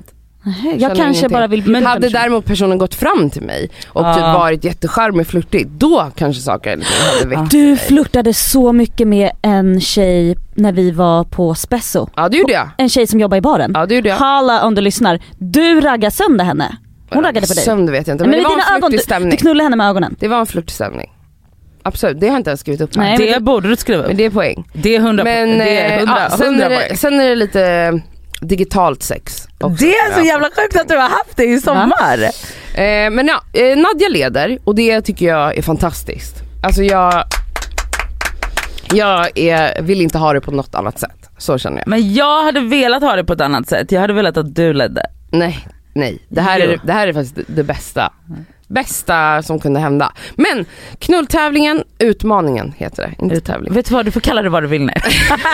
Jag kanske ingenting. bara vill Men hade person. däremot personen gått fram till mig och ah. typ varit jättecharmig flörtig, då kanske saker hade väckt. Du flörtade så mycket med en tjej när vi var på Spesso. Ja, det gjorde jag. En tjej som jobbar i baren. Ja, det gjorde jag. Halla om du lyssnar. Du raggade sönder henne. Hon raggade på dig. Sönder vet jag inte, men, men det var en flörtig stämning. Du knullade henne med ögonen. Det var en flörtig stämning. Absolut, det har jag inte ens skrivit upp. Nej, det, det borde du skriva upp. Men det är poäng. Det är hundra men, det är hundra, ja, sen, hundra är det, sen är det lite digitalt sex också. Det är så jävla sjukt att du har haft det i sommar. Ja. Eh, men ja, eh, Nadja leder och det tycker jag är fantastiskt. Alltså jag Jag är, vill inte ha det på något annat sätt. Så känner jag. Men jag hade velat ha det på ett annat sätt. Jag hade velat att du ledde. Nej, nej. Det här är, det här är faktiskt det, det bästa. Bästa som kunde hända. Men knulltävlingen, utmaningen heter det, inte tävling. Vet du vad, du får kalla det vad du vill nu.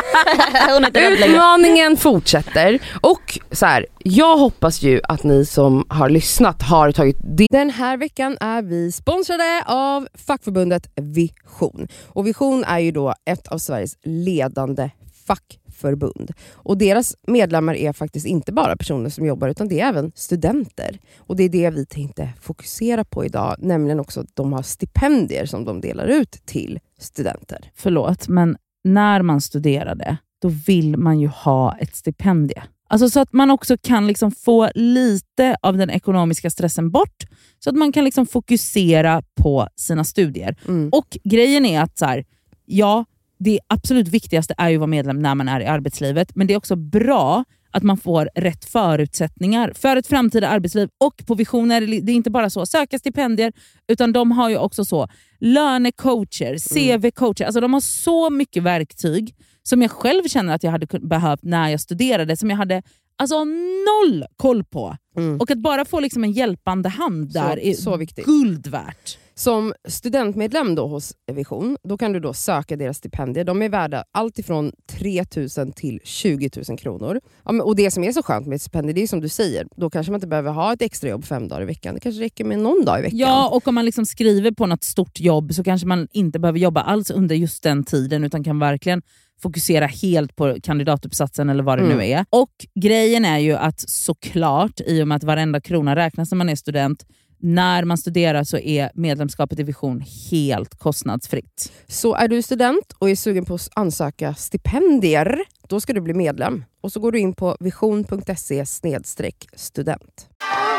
Utmaningen fortsätter. Och så här, jag hoppas ju att ni som har lyssnat har tagit del. Den här veckan är vi sponsrade av fackförbundet Vision. Och Vision är ju då ett av Sveriges ledande fackförbund. Och deras medlemmar är faktiskt inte bara personer som jobbar, utan det är även studenter. Och det är det vi tänkte fokusera på idag, nämligen också att de har stipendier som de delar ut till studenter. Förlåt, men när man studerade, då vill man ju ha ett stipendie. Alltså så att man också kan liksom få lite av den ekonomiska stressen bort, så att man kan liksom fokusera på sina studier. Mm. Och grejen är att så här, ja, det absolut viktigaste är ju att vara medlem när man är i arbetslivet. Men det är också bra att man får rätt förutsättningar för ett framtida arbetsliv. Och på Vision är det, det är inte bara så söka stipendier, utan de har ju också så lönecoacher, C V-coacher. Alltså de har så mycket verktyg som jag själv känner att jag hade behövt när jag studerade, som jag hade alltså noll koll på. Mm. Och att bara få liksom en hjälpande hand där så, är så viktigt. Guld värt. Som studentmedlem då hos Vision, då kan du då söka deras stipendier. De är värda allt ifrån tre tusen till tjugo tusen kronor. Ja, men, och det som är så skönt med ett stipendier, det är som du säger, då kanske man inte behöver ha ett extra jobb fem dagar i veckan. Det kanske räcker med någon dag i veckan. Ja, och om man liksom skriver på något stort jobb så kanske man inte behöver jobba alls under just den tiden, utan kan verkligen fokusera helt på kandidatuppsatsen eller vad det mm. nu är. Och grejen är ju att såklart, i och med att varenda krona räknas när man är student, när man studerar så är medlemskapet i Vision helt kostnadsfritt. Så är du student och är sugen på att ansöka stipendier, då ska du bli medlem. Och så går du in på vision punkt se snedstreck student.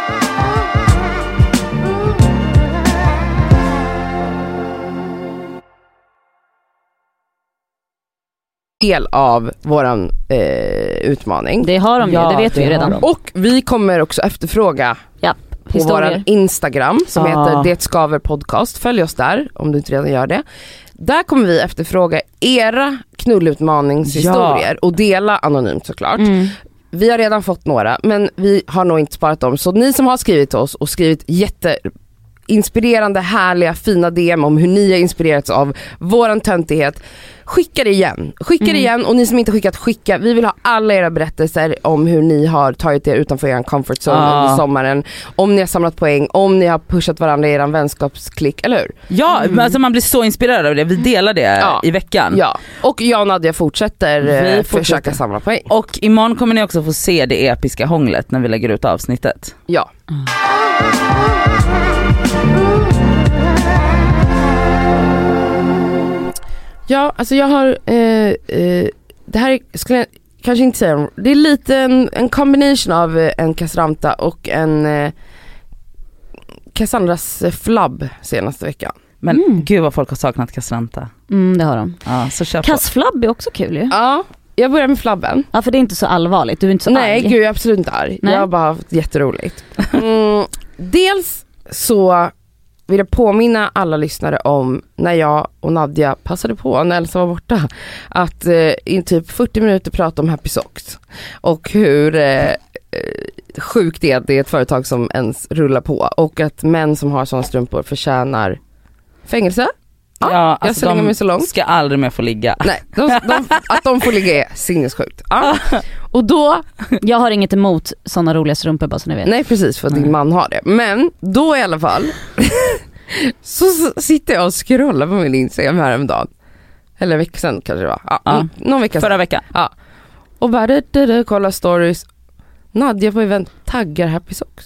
Del av våran eh, utmaning. Det har de ju, ja, det vet det vi ju redan. Och vi kommer också efterfråga ja, på våran Instagram som ah. heter Det Skaver Podcast. Följ oss där om du inte redan gör det. Där kommer vi efterfråga era knullutmaningshistorier ja. och dela anonymt såklart. Mm. Vi har redan fått några, men vi har nog inte sparat dem. Så ni som har skrivit till oss och skrivit jätte inspirerande, härliga, fina D M om hur ni har inspirerats av våran töntighet, skicka det igen. Skicka mm. det igen, och ni som inte skickat, skicka. Vi vill ha alla era berättelser om hur ni har tagit er utanför er comfort zone ah. under sommaren. Om ni har samlat poäng, om ni har pushat varandra i er vänskapsklick, eller hur? Ja, mm. alltså man blir så inspirerad av det. Vi delar det ja. i veckan. Ja, och jag och Nadja fortsätter, vi fortsätter försöka samla poäng. Och imorgon kommer ni också få se det episka hånglet när vi lägger ut avsnittet. Ja. Mm. Ja, alltså jag har eh, eh, det här skulle jag kanske inte säga, det är lite en, en combination av eh, en Cassandra och en eh, Cassandras eh, flabb senaste veckan. Men mm. gud vad folk har saknat Cassandra. Mm, det har de. Ja, så kör på. Cassflabb är också kul ju. Ja, jag börjar med flabben. Ja, för det är inte så allvarligt, du är inte så Nej, arg. gud jag är absolut inte arg. Nej. Jag har bara haft jätteroligt. Mm, dels så vill jag påminna alla lyssnare om när jag och Nadja passade på när Elsa var borta att eh, i typ fyrtio minuter prata om Happy Socks och hur eh, sjukt det är att det är ett företag som ens rullar på, och att män som har sådana strumpor förtjänar fängelse. Ja, ja, jag alltså de mig så långt. Ska aldrig mer få ligga. Nej, de, de, att de får ligga är sinnessjukt. Ja. Och då... Jag har inget emot sådana roliga strumpor, bara så ni vet. Nej, precis, för att mm. din man har det. Men då i alla fall så sitter jag och scrollar på min Instagram här en dag. Eller en vecka sedan kanske det var. Ja, ja. Någon vecka sedan. Förra veckan. Ja. Och bara, kolla stories. Nadja på event. taggar Happy Socks.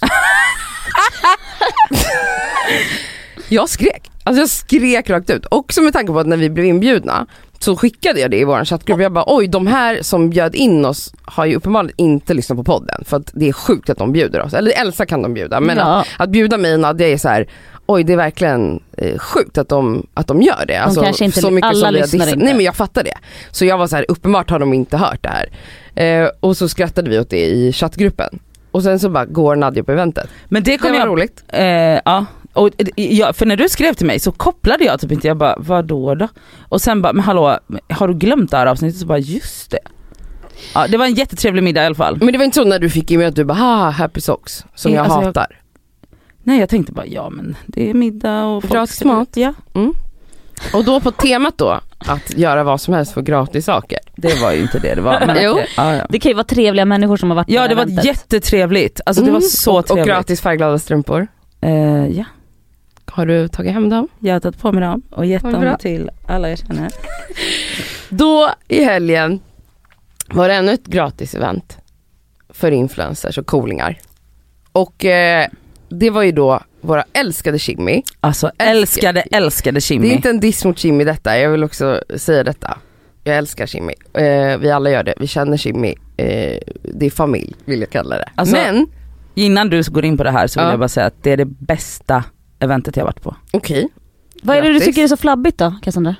Jag skrek. Alltså jag skrek rakt ut. Också med tanke på att när vi blev inbjudna så skickade jag det i vår chattgrupp. Jag bara, oj, de här som bjöd in oss har ju uppenbarligen inte lyssnat på podden. För att det är sjukt att de bjuder oss. Eller Elsa kan de bjuda. Men ja. att, att bjuda mig, det är så här, oj, det är verkligen eh, sjukt att de, att de gör det. Alltså, de kanske inte, så mycket alla som vi lyssnar inte. Nej, men jag fattar det. Så jag var så här, uppenbart har de inte hört det här. Eh, och så skrattade vi åt det i chattgruppen. Och sen så bara går Nadja på eventet. Men det kommer det var jag, roligt. Eh, ja. Och, ja, för när du skrev till mig så kopplade jag typ inte, jag bara, vad då då? Och sen bara, men hallå, har du glömt det här avsnittet? Så bara, just det. Ja, det var en jättetrevlig middag i alla fall. Men det var inte så när du fick i mig att du bara, ha, Happy Socks, som Nej, jag alltså hatar. Jag, nej, jag tänkte bara, ja men det är middag och gratis mat. Ja. Mm. Och då på temat då, att göra vad som helst för gratis saker. Det var ju inte det det var. Men jo. Ja, ja. Det kan ju vara trevliga människor som har varit på Ja, det var eventet. jättetrevligt. Alltså det Mm. var så och, trevligt. och gratis färgglada strumpor. Eh, ja. Har du tagit hem dem? Jag har tagit på mig dem och gett Vad dem bra. till alla jag känner. Då i helgen var det ännu ett gratis event för influencers och coolingar. Och eh, det var ju då våra älskade Jimmy. Alltså älskade, älskade Jimmy. Det är inte en diss mot Jimmy detta, jag vill också säga detta. Jag älskar Jimmy. Eh, vi alla gör det, vi känner Jimmy. Eh, det är familj, vill jag kalla det. Alltså, Men, innan du går in på det här så vill Ja. jag bara säga att det är det bästa eventet jag varit på. okej. Vad är det du Grattis. tycker är så flabbigt då, Cassandra?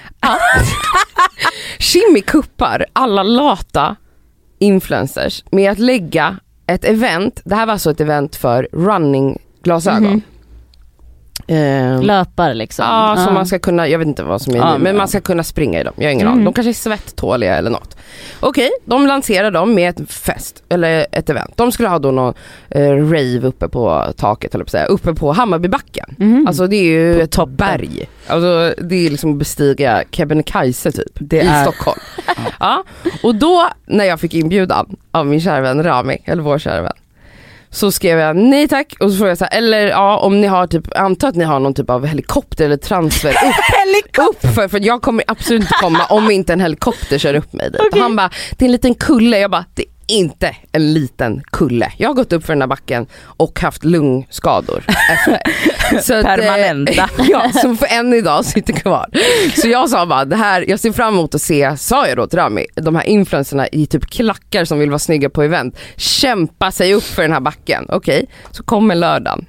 Jimmy kuppar alla lata influencers med att lägga ett event. Det här var alltså ett event för running-glasögon. Mhm. Eh, Löpar liksom. ja, så Ja. man ska kunna, jag vet inte vad som är Ja, i, men- men man ska kunna springa i dem. Jag har ingen Mm. aning. De kanske är svettåliga eller något. Okej, de lanserar dem med ett fest eller ett event. De skulle ha då någon eh, rave uppe på taket, eller på att säga, uppe på Hammarbybacken. Mhm. Alltså det är ju På ett toppen. berg. Alltså det är liksom bestiga Kebnekaise typ Det i är- Stockholm. Ja, och då när jag fick inbjudan av min kära vän Rami, eller vår kära vän, så skrev jag nej tack, och så frågade jag så här, eller ja, om ni har typ, anta att ni har någon typ av helikopter eller transfer upp, upp för, för jag kommer absolut inte komma om inte en helikopter kör upp mig dit. Okay. Han bara, det är en liten kulle. Jag bara, det är inte en liten kulle. Jag har gått upp för den här backen och haft lungskador efter. Så att, Permanenta. eh, ja, som för en idag sitter kvar. Så jag sa bara, det här, jag ser fram emot att se, sa jag då till Rami, de här influencerna i typ klackar som vill vara snygga på event, kämpa sig upp för den här backen. Okej, så kommer lördagen.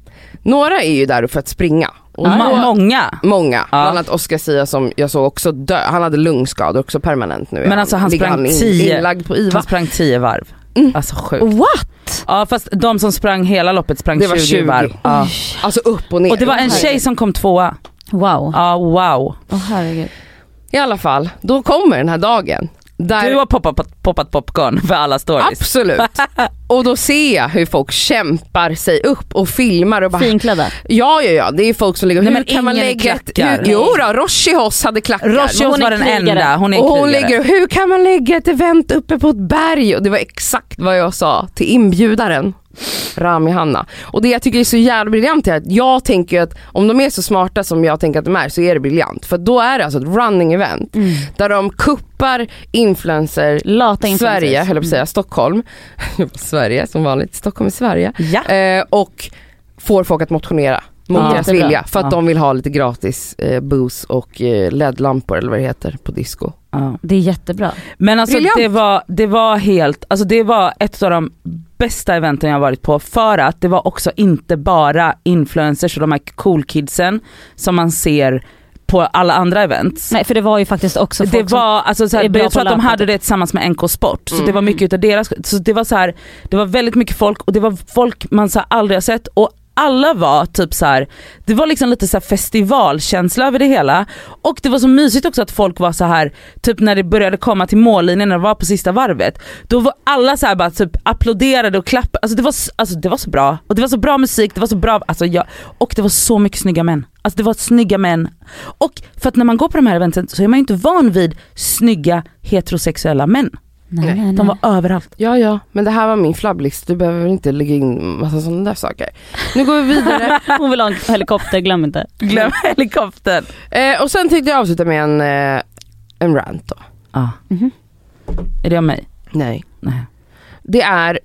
Några är ju där för att springa. Och Ma- då- många. Många, Ja. bland annat Oscar Sia som jag såg också dö. Han hade lungskador också permanent nu. Men alltså han Ligger sprang in, tio, inlagd på I V A. han sprang tio varv. Mm. Alltså sjukt. What? Ja, fast de som sprang hela loppet sprang Det var tjugo, tjugo. varv. Ja. Alltså upp och ner. Och det var en tjej som kom tvåa. Wow. Ja, wow. Åh herregud. I alla fall, då kommer den här dagen. Där Du har poppat, poppat popcorn för alla stories. absolut. Och då ser jag hur folk kämpar sig upp och filmar och bara, Finklädda. ja ja ja, det är folk som ligger, Nej, hur men kan man ingen i lägga ett, klackar. hur, jo då, Roshi Hoss hade klackar. Roshi hon är var den krigare. enda, hon är en Och hon krigare. ligger, hur kan man lägga ett event uppe på ett berg? Och det var exakt vad jag sa till inbjudaren Rami Hanna. Och det jag tycker är så jävla briljant är att jag tänker ju att om de är så smarta som jag tänker att de är, så är det briljant. För då är det alltså ett running event Mm. där de kuppar influencer Lata influencers. Sverige, höll jag på att säga, Stockholm. Sverige som vanligt, Stockholm är Sverige. Ja. Eh, och får folk att motionera mot Ja, deras jättebra. vilja. För att Ja. de vill ha lite gratis eh, booze och eh, L E D-lampor eller vad det heter på disco. Ja. Det är jättebra. Men alltså Briljant. det var, det var helt, alltså det var ett av de bästa eventen jag har varit på, för att det var också inte bara influencers och de här cool kidsen som man ser på alla andra events. Nej, för det var ju faktiskt också folk Det var alltså så här, är bra jag tror på att de löpet. hade det tillsammans med N K Sport, så Mm. det var mycket utav deras, så det var så här, det var väldigt mycket folk och det var folk man så här aldrig har sett, och alla var typ så här, det var liksom lite så här festivalkänsla över det hela, och det var så mysigt också att folk var så här, typ när det började komma till mållinjen, när det var på sista varvet, då var alla så här bara typ applåderade och klappade, alltså det var, s- alltså det var så bra, och det var så bra musik, det var så bra, alltså jag, och det var så mycket snygga män, alltså det var snygga män, och för att när man går på de här eventen så är man ju inte van vid snygga heterosexuella män, Nej, nej, nej. de var överallt. Ja, ja, men det här var min flabblist. Du behöver inte lägga in massa sådana där saker. Nu går vi vidare. Hon vill ha en helikopter, glöm inte. Glöm helikoptern. eh, och sen tänkte jag avsluta med en, eh, en rant då. Ah. Mhm. Är det om mig? Nej. Nej. Det är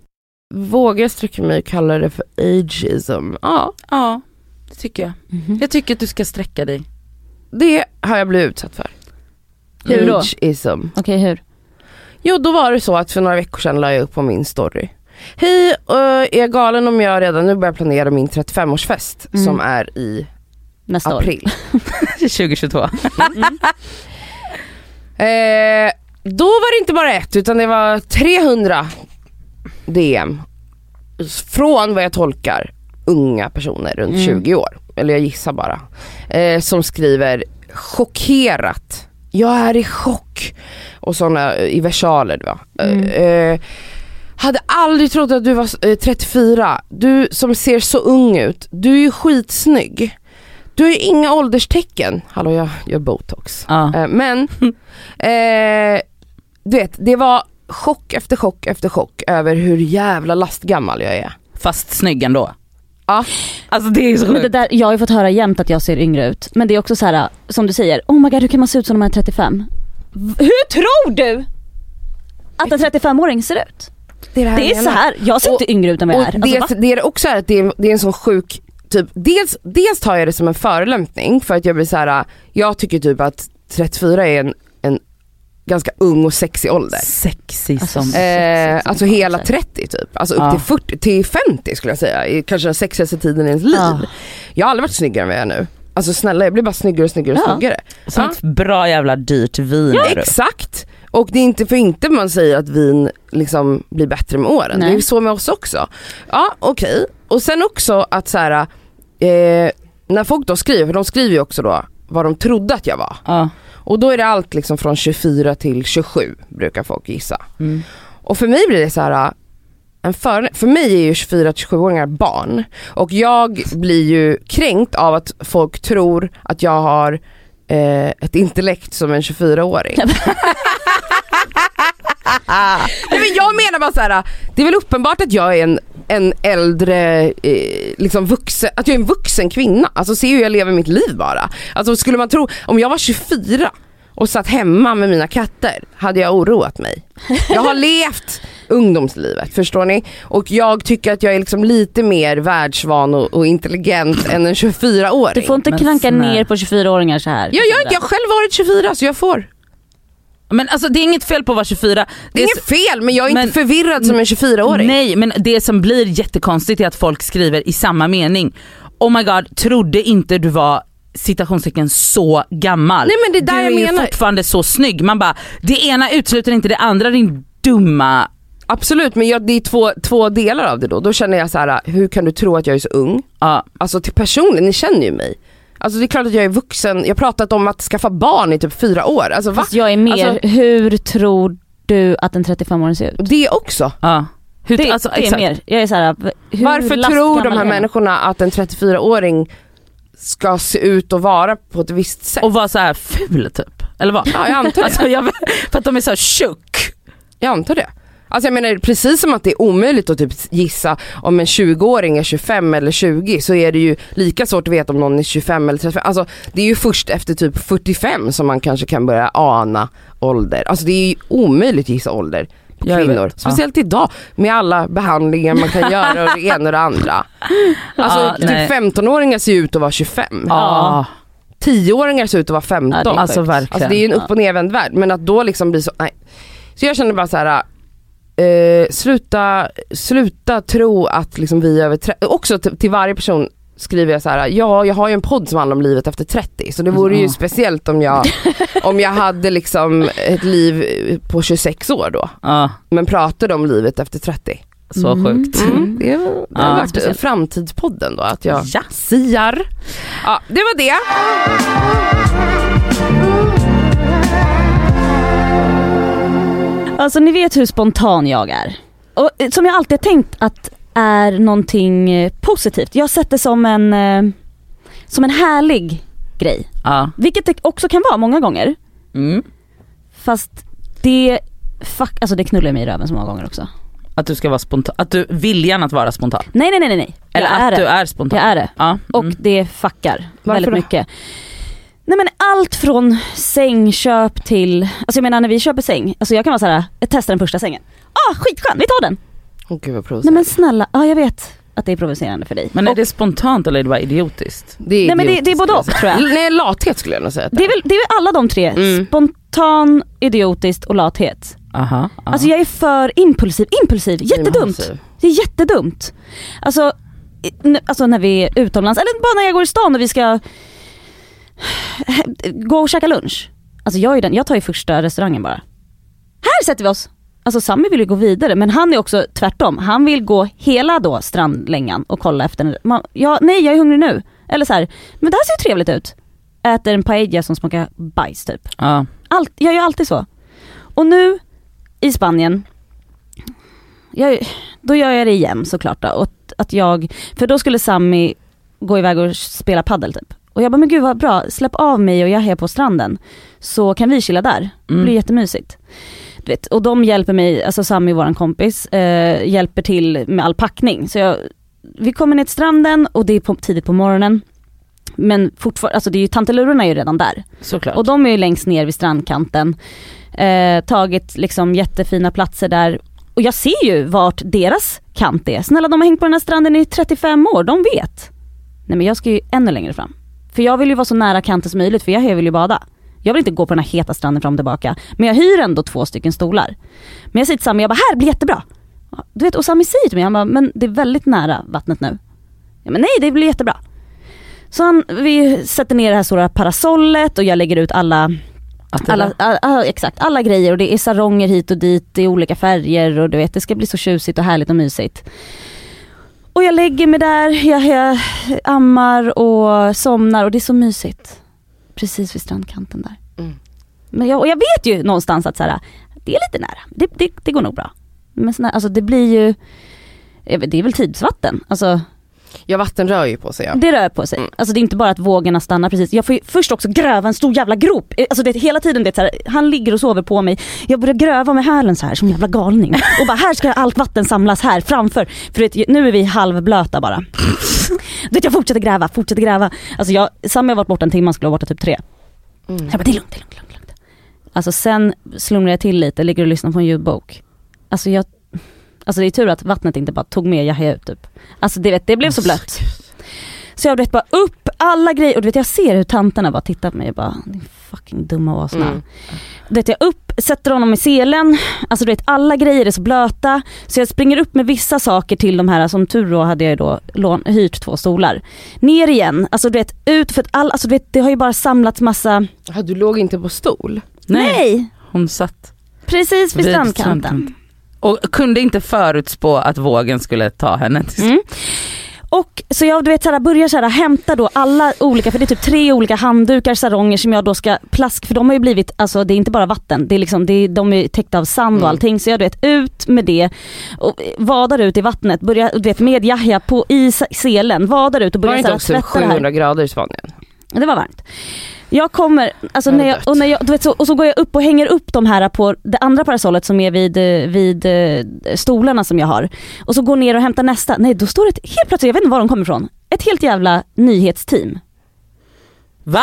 vågar sträcka mig och kalla det för ageism. Ja. Ja, det tycker jag. Mm-hmm. Jag tycker att du ska sträcka dig. Det har jag blivit utsatt för. Hur då? Ageism. Okej, okay, hur? Jo, då var det så att för några veckor sedan la jag upp på min story. Hej, uh, är jag galen om jag redan nu börjar planera min trettiofemårsfest mm. som är i nästa april. tjugohundratjugotvå. Mm. eh, då var det inte bara ett utan det var trehundra D M från vad jag tolkar unga personer runt mm. tjugo år. Eller jag gissar bara. Eh, som skriver chockerat. Jag är i chock. Och sådana i versaler va. Mm. Eh, hade aldrig trott att du var eh, trettiofyra. Du som ser så ung ut. Du är ju skitsnygg. Du har ju inga ålderstecken. Hallå, jag gör botox. Ah. Eh, men eh, du vet, det var chock efter chock efter chock över hur jävla lastgammal jag är. Fast snygg ändå. Ja. Alltså det är så men det där, jag har ju fått höra jämt att jag ser yngre ut. Men det är också så här, som du säger, oh my god, hur kan man se ut som när man är trettiofem? Hur tror du att en trettiofemåring ser ut? Det är, det det är så här, jag ser och, inte yngre ut än vad jag är. Alltså, det, det är också att det är, det är en sån sjuk typ, dels, dels tar jag det som en förolämpning för att jag blir så här, jag tycker typ att trettiofyra är en, en ganska ung och sexig ålder. Sexig som alltså, eh, alltså hela trettio typ. Alltså upp ja. till fyrtio till femtio skulle jag säga. I kanske den sexigaste tiden i ens liv. Ja. Jag har aldrig varit snyggare än vad jag är nu. Alltså snälla, jag blir bara snyggare och snyggare och ja. snyggare. Som ett bra jävla dyrt vin. Ja, exakt. Och det är inte för inte man säger att vin liksom blir bättre med åren. Nej. Det är så med oss också. Ja, okej. Okay. Och sen också att så här, eh, när folk då skriver, för de skriver ju också då vad de trodde att jag var. Ja. Och då är det allt liksom från tjugofyra till tjugosju brukar folk gissa. Mm. Och för mig blir det så här, en för, för mig är ju tjugofyra till tjugosju-åringar barn. Och jag blir ju kränkt av att folk tror att jag har eh, ett intellekt som en tjugofyraåring. Nej, men jag menar bara så här, det är väl uppenbart att jag är en, en äldre eh, liksom vuxen, att jag är en vuxen kvinna. Alltså se hur jag lever mitt liv bara. Alltså skulle man tro, om jag var tjugofyra och satt hemma med mina katter hade jag oroat mig. Jag har levt ungdomslivet, förstår ni? Och jag tycker att jag är liksom lite mer världsvan och, och intelligent än en tjugofyraåring. Du får inte men klanka snä. ner på tjugofyraåringar så här. Ja, jag, jag har själv varit tjugofyra så jag får. Men alltså det är inget fel på att vara tjugofyra. Det är inget fel, men jag är men, inte förvirrad som en tjugofyraåring. Nej, men det som blir jättekonstigt är att folk skriver i samma mening. Oh my god, trodde inte du var citationstecken så gammal. Nej, men det är där du jag är menar. ju fortfarande så snygg. Man bara, det ena utesluter inte det andra, din dumma. Absolut, men jag, det är två, två delar av det då. Då känner jag så här, hur kan du tro att jag är så ung? Ja. Alltså till personen, ni känner ju mig. Alltså det är klart att jag är vuxen. Jag har pratat om att skaffa barn i typ fyra år. Alltså, fast jag är mer, alltså, hur tror du att en trettiofemåring ser ut? Det också. Ja. Hur, det, alltså, det är mer. Jag är så här, hur varför tror de här människorna att en trettiofyraåring ska se ut och vara på ett visst sätt? Och vara så här ful typ? Eller vad? Ja, jag antar det. Alltså, jag, för att de är så här tjock. Jag antar det. Alltså jag menar, precis som att det är omöjligt att typ gissa om en tjugoåring är tjugofem eller tjugo, så är det ju lika svårt att veta om någon är tjugofem eller trettiofem. Alltså det är ju först efter typ fyrtiofem som man kanske kan börja ana ålder. Alltså det är ju omöjligt att gissa ålder på kvinnor. Speciellt ja. idag med alla behandlingar man kan göra och det ena och det andra. Alltså ja, typ femtonåringar ser ut att vara tjugofem. Ja. tioåringar ser ut att vara femton. Ja, det alltså verkligen. Alltså det är ju en upp- och nervänd värld. Men att då liksom bli så, nej. Så jag känner bara så här. Eh, sluta, sluta tro att liksom vi över trettio, också t- till varje person skriver jag så här: ja, jag har ju en podd som handlar om livet efter trettio, så det vore mm. ju speciellt om jag om jag hade liksom ett liv på tjugosex år då. Ah. Men pratade om livet efter trettio. Så mm. sjukt. Mm. Det, det ah, har varit framtidspodden då, att jag ja. siar. Ja, det var det. Alltså ni vet hur spontan jag är. Och som jag alltid tänkt att är någonting positivt. Jag har sett det som en som en härlig grej. Ja. Vilket det också kan vara många gånger. Mm. Fast det fuck, alltså det knullar mig i röven så många gånger också. Att du ska vara spontan, att du viljan att vara spontan. Nej nej nej nej. Eller jag att är du är spontan. Jag är det. Ja. Mm. Och det fuckar varför väldigt då? mycket. Nej men allt från sängköp till, alltså jag menar när vi köper säng, alltså jag kan vara så här, jag testar den första sängen. Ah, skitskön, vi tar den. Åh gud vad provocerande. Nej men snälla, ja jag vet att det är provocerande för dig. Men är och, det spontant eller är det bara idiotiskt? Det är nej men det, det är både och tror jag. Nej, lathet skulle jag nog säga. Det är väl, det är väl alla de tre. Mm. Spontan, idiotiskt och lathet. Aha, aha. Alltså jag är för impulsiv, impulsiv, jättedumt. Impulsiv. Det är jättedumt. Alltså, n- alltså när vi är utomlands, eller bara när jag går i stan och vi ska gå och käka lunch. Alltså jag är den, jag tar ju första restaurangen bara. Här sätter vi oss. Alltså Sammy vill ju gå vidare, men han är också tvärtom. Han vill gå hela då strandlängan och kolla efter. Man, ja, nej jag är hungrig nu. Eller så här, men det här ser ju trevligt ut. Äter en paella som smakar bajs typ. Ja. Allt, jag gör alltid så. Och nu i Spanien, jag, då gör jag det igen såklart då. Och att jag, för då skulle Sammy gå iväg och spela paddel typ. Och jag bara, men gud vad bra, släpp av mig och jag är på stranden. Så kan vi chilla där. Det blir Mm. jättemysigt. Du vet, och de hjälper mig, alltså Sammy, våran kompis, eh, hjälper till med all packning. Så jag, vi kommer ner till stranden och det är på, tidigt på morgonen. Men fortfarande, alltså det är ju, tantelurorna är ju redan där. Såklart. Och de är ju längst ner vid strandkanten. Eh, tagit liksom jättefina platser där. Och jag ser ju vart deras kant är. Snälla, de har hängt på den här stranden i trettiofem år, de vet. Nej men jag ska ju ännu längre fram. För jag vill ju vara så nära kanten som möjligt, för jag vill ju bada. Jag vill inte gå på den här heta stranden fram och tillbaka. Men jag hyr ändå två stycken stolar. Men jag säger till Sammy, jag bara, här blir jättebra. Du vet, och Sammy säger till mig, han bara, men det är väldigt nära vattnet nu. Ja, men nej, det blir jättebra. Så han, vi sätter ner det här stora parasollet och jag lägger ut alla, alla, alla, exakt, alla grejer. Och det är saronger hit och dit i olika färger. Och du vet, det ska bli så tjusigt och härligt och mysigt. Och jag lägger mig där, jag, jag ammar och somnar och det är så mysigt. Precis vid strandkanten där. Mm. Men jag, och jag vet ju någonstans att så här, det är lite nära. Det, det, det går nog bra. Men såna, alltså det blir ju, det är väl tidsvatten. Alltså, ja, vatten rör ju på sig. Ja. Det rör på sig. Mm. Alltså det är inte bara att vågorna stannar precis. Jag får ju först också gräva en stor jävla grop. Alltså det är hela tiden det är så här, han ligger och sover på mig. Jag börjar gräva med hälen så här som en jävla galning. Och bara, här ska allt vatten samlas här framför. För vet, nu är vi halvblöta bara. Vet, jag fortsätter gräva, fortsätter gräva. Alltså jag, Sammy har varit borta en timme, skulle vara borta typ tre. Mm. Jag bara, det är lugnt, det är lugnt, det är lugnt. Alltså sen slumrar jag till lite, ligger och lyssnar på en ljudbok. Alltså jag, alltså det är tur att vattnet inte bara tog med Yahya ut typ. Alltså det, vet, det blev så blött. Så jag vet bara upp alla grejer och du vet, jag ser hur tanterna bara tittar på mig och bara, din fucking dumma vasna. Mm. Du vet, jag upp, sätter honom i selen. Alltså du vet, alla grejer är så blöta. Så jag springer upp med vissa saker till de här, som tur då hade jag då lån, hyrt två stolar. Ner igen, alltså du vet, ut för att all, alltså du vet, det har ju bara samlats massa. Ja, du låg inte på stol? Nej. Nej. Hon satt precis vid, vid strandkanten. strandkanten. Och kunde inte förutspå att vågen skulle ta henne till mm. Och så jag du vet, så här, börjar så här, hämta då alla olika, för det är typ tre olika handdukar, saronger som jag då ska plask, för de har ju blivit, alltså det är inte bara vatten, det är liksom, det är, de är täckta av sand och mm. allting, så jag du vet, ut med det och vadar ut i vattnet, börjar du vet, med Yahya på i selen, vadar ut och börjar så här, tvätta det här. Var inte också sjuhundra grader i Spanien? Det var varmt. Jag kommer, alltså när jag, och, när jag, du vet, så, och så går jag upp och hänger upp de här på det andra parasollet som är vid, vid stolarna som jag har. Och så går ner och hämtar nästa. Nej, då står det ett, helt plötsligt, jag vet inte var de kommer ifrån, ett helt jävla nyhetsteam. Va?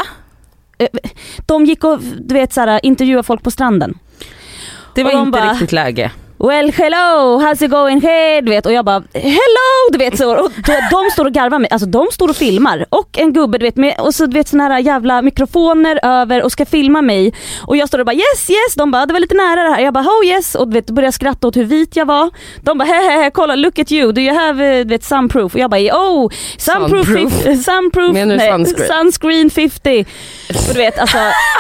De gick och du vet, så här, intervjuade folk på stranden. Det var de inte bara, riktigt läge. Well, hello, how's it going here? Du vet, och jag bara, hello, du vet så. Och de, de står och garvar mig, alltså de står och filmar. Och en gubbe, du vet, med, och så du vet såna här jävla mikrofoner över och ska filma mig. Och jag står och bara, yes, yes. De bara, det var lite nära det här. Jag bara, oh yes. Och du vet, började skratta åt hur vit jag var. De bara, hehehe, kolla, look at you. Do you have, du vet, sunproof? Och jag bara, oh, sunproof, sunproof, sunproof nej, sunscreen. sunscreen femtio. Och du vet, alltså,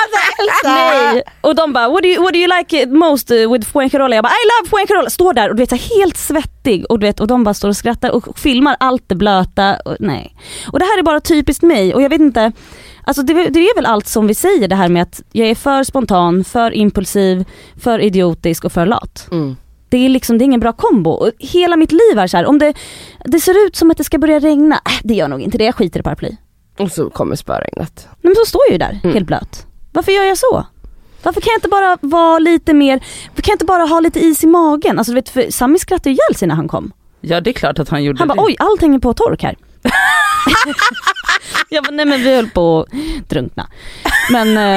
nej. Och de bara, what do you, what do you like most with Fuengirola? Jag bara, I love Fuengirola. Står där och du vet, så helt svettig och du vet, och de bara står och skrattar och filmar allt det blöta och, nej. Och det här är bara typiskt mig och jag vet inte, alltså det, det är väl allt som vi säger, det här med att jag är för spontan, för impulsiv, för idiotisk och för lat. Mm. Det är liksom, det är ingen bra kombo. Och hela mitt liv är så här, om det, det ser ut som att det ska börja regna, äh, det gör nog inte det, jag skiter i paraply. Och så kommer spöregnet. Men så står jag ju där, mm. helt blöt. Varför gör jag så? Varför kan jag inte bara vara lite mer, varför kan jag inte bara ha lite is i magen? Alltså du vet, för Sammy skrattade ju ihjäl sig när han kom. Ja, det är klart att han gjorde han det. Han bara, oj, allt hänger på tork här. Jag bara, nej men vi höll på att drunkna. Men,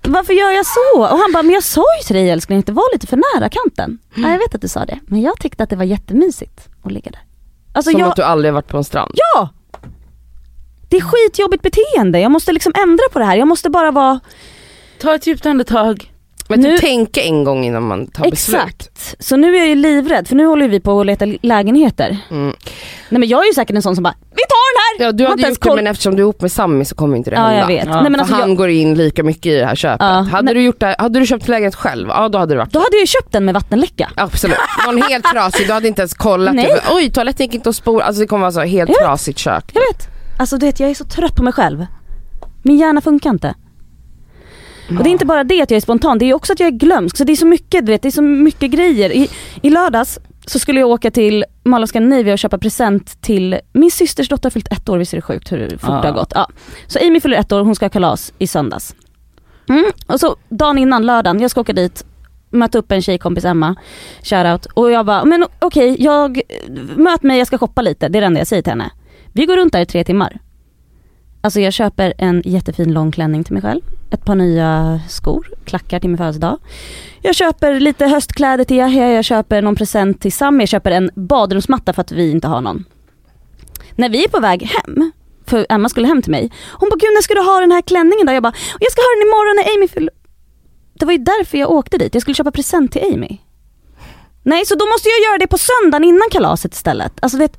varför gör jag så? Och han bara, men jag sa ju till dig älskling att det var lite för nära kanten. Mm. Ja, jag vet att du sa det. Men jag tyckte att det var jättemysigt att ligga där. Alltså Som jag... att du aldrig varit på en strand. Ja! Det är skitjobbigt beteende. Jag måste liksom ändra på det här. Jag måste bara vara... Ta ett djupt andetag. Men nu... du tänker en gång innan man tar beslut. Exakt. Så nu är jag ju livrädd. För nu håller vi på att leta lägenheter. Mm. Nej men jag är ju säkert en sån som bara, vi tar den här! Ja, du hade gjort koll... det, men eftersom du är ihop med Sammy så kommer inte det ja, hända. Jag vet. Ja. Nej, men alltså, han jag... går in lika mycket i det här köpet. Ja, hade, nej... du gjort det, hade du köpt lägenhet själv, ja då hade du varit. Då hade jag ju köpt den med vattenläcka. Absolut. Någon helt trasig, du hade inte ens kollat. Nej. Typ, oj, toaletten gick inte att spola. Alltså det kommer vara så helt trasigt kök. Jag vet. Alltså du vet, jag är så trött på mig själv. Min hjärna funkar inte. Ja. Och det är inte bara det att jag är spontan, det är också att jag är glömsk. Så det är så mycket, du vet, det är så mycket grejer. I, i lördags så skulle jag åka till Mall of Scandinavia och köpa present till min systers dotter. Har fyllt ett år, visst är det sjukt hur fort ja. det har gått. Ja. Så Amy fyller ett år, hon ska ha kalas i söndags. Mm. Och så dagen innan lördagen, jag ska åka dit, möta upp en tjejkompis Emma, shoutout. Och jag bara, men okej, okay, jag möt mig, jag ska shoppa lite. Det är det enda jag säger till henne. Vi går runt där i tre timmar. Alltså jag köper en jättefin lång klänning till mig själv. Ett par nya skor, klackar till min födelsedag. Jag köper lite höstkläder till Yahya. Jag köper någon present till Sam. Jag köper en badrumsmatta för att vi inte har någon. När vi är på väg hem, för Emma skulle hem till mig. Hon bara, gud när ska du ha den här klänningen då? Jag bara, jag ska ha den imorgon när Amy fyller. Det var ju därför jag åkte dit. Jag skulle köpa present till Amy. Nej, så då måste jag göra det på söndagen innan kalaset istället. Alltså vet...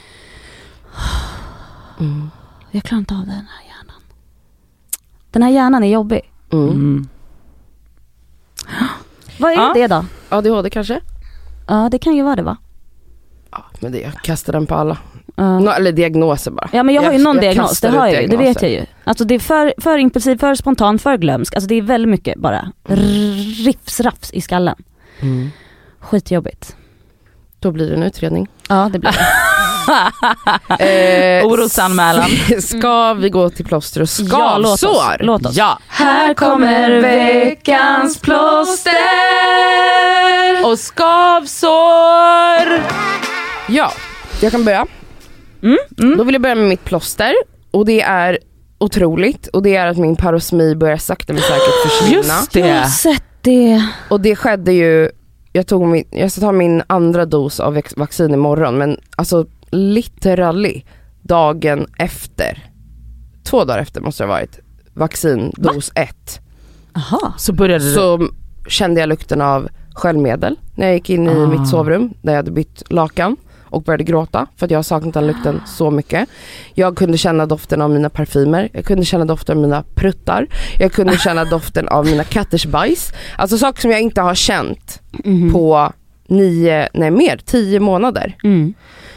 Mm. Jag klarar inte av den här hjärnan. Den här hjärnan är jobbig. Mm. Mm. Vad är ja. det då? A D H D kanske? Ja, det kan ju vara det va? Ja, men det, jag kastar den på alla. Uh. No, eller diagnoser bara. Ja, men jag har ju någon jag diagnos, det har jag ju, det vet jag ju. Alltså det är för, för impulsiv, för spontan, för glömsk. Alltså det är väldigt mycket bara riffs-raffs i skallen. Mm. Skitjobbigt. Då blir det en utredning. Ja, det blir det. eh, Orosanmälan. Ska vi gå till plåster och skavsår? Ja, låt oss. Låt oss. Ja. Här kommer veckans plåster och skavsår. Ja, jag kan börja. Mm. Mm. Då vill jag börja med mitt plåster. Och det är otroligt. Och det är att min parosmi börjar sakta men säkert försvinna. Just det. Jag har sett det. Och det skedde ju... Jag, tog min, jag ska ta min andra dos av vaccin imorgon. Men alltså literally dagen efter. Två dagar efter måste det ha varit. Vaccin dos ett. Aha. Så började det. Så kände jag lukten av sköljmedel. När jag gick in i ah. mitt sovrum. Där jag hade bytt lakan. Och började gråta. För att jag har saknat den lukten så mycket. Jag kunde känna doften av mina parfymer. Jag kunde känna doften av mina pruttar. Jag kunde känna doften av mina katters bajs. Alltså saker som jag inte har känt mm. på nio, nej mer, tio månader. Mm.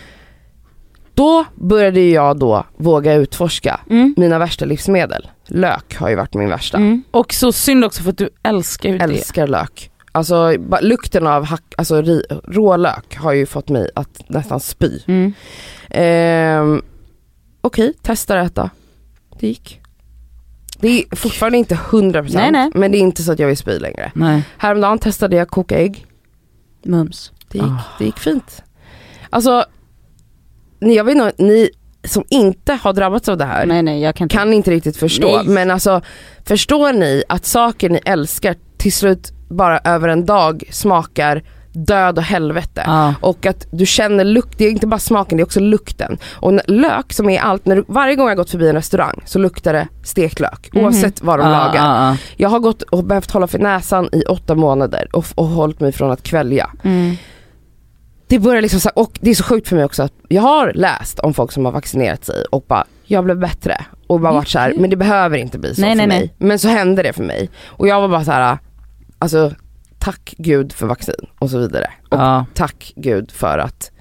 Då började jag då våga utforska mm. mina värsta livsmedel. Lök har ju varit min värsta. Mm. Och så synd också för att du älskar ju det. Älskar lök. Alltså lukten av hack, alltså ri, rålök har ju fått mig att nästan spy. Mm. Ehm, Okej, okay, testa att äta. Det gick. Det är fortfarande inte hundra procent. Nej, nej. Men det är inte så att jag vill spy längre. Nej. Häromdagen testade jag koka ägg. Mums. Det gick, oh. det gick fint. Alltså, ni, jag vet nog, ni som inte har drabbats av det här nej, nej, jag kan, inte. kan inte riktigt förstå. Nej. Men alltså, förstår ni att saker ni älskar till slut bara över en dag smakar död och helvete. Ah. Och att du känner lukt, det är inte bara smaken, det är också lukten. Och lök som är allt, när du, varje gång jag gått förbi en restaurang så luktar det stekt lök, mm-hmm. oavsett vad de ah, lagar. Ah, ah. Jag har gått och behövt hålla för näsan i åtta månader och, och hållit mig från att kvälja. Mm. Det börjar liksom, och det är så sjukt för mig också att jag har läst om folk som har vaccinerat sig och bara, jag blev bättre. Och bara varit så här, men det behöver inte bli så nej, för nej, mig. Nej. Men så hände det för mig. Och jag var bara så här, alltså tack Gud för vaccin och så vidare. Och ja. tack Gud för att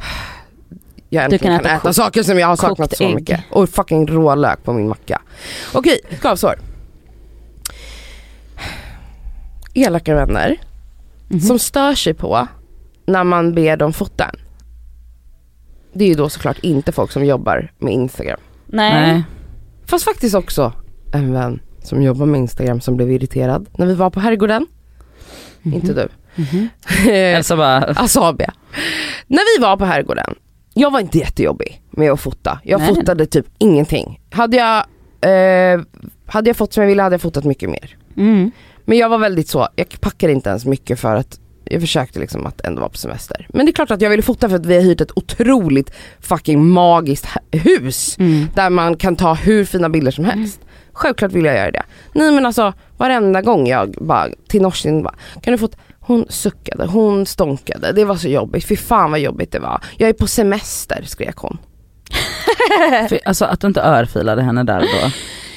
jag äntligen kan, kan äta kokt, saker som jag har saknat så ägg. mycket. Och fucking rålök på min macka. Okej, skavsår. Elaka vänner mm-hmm. som stör sig på när man ber dem fota. Det är ju då såklart inte folk som jobbar med Instagram. Nej. Nej. Fast faktiskt också en vän som jobbar med Instagram som blev irriterad när vi var på Herrgården. Mm-hmm. Inte du. Mm-hmm. Elsa bara... Asabia. När vi var på Herrgården, jag var inte jättejobbig med att fota. Jag fotade typ ingenting. Hade jag, eh, hade jag fått som jag ville hade jag fotat mycket mer. Mm. Men jag var väldigt så, jag packade inte ens mycket för att jag försökte liksom att ändå vara på semester. Men det är klart att jag ville fota för att vi har hyrt ett otroligt fucking magiskt hus. Mm. Där man kan ta hur fina bilder som helst. Mm. Självklart vill jag göra det. Nej men alltså, varenda gång jag bara till Norsin bara, kan du få... Hon suckade, hon stånkade. Det var så jobbigt, fy fan vad jobbigt det var. Jag är på semester, skrek hon. För, alltså att du inte örfilade henne där då.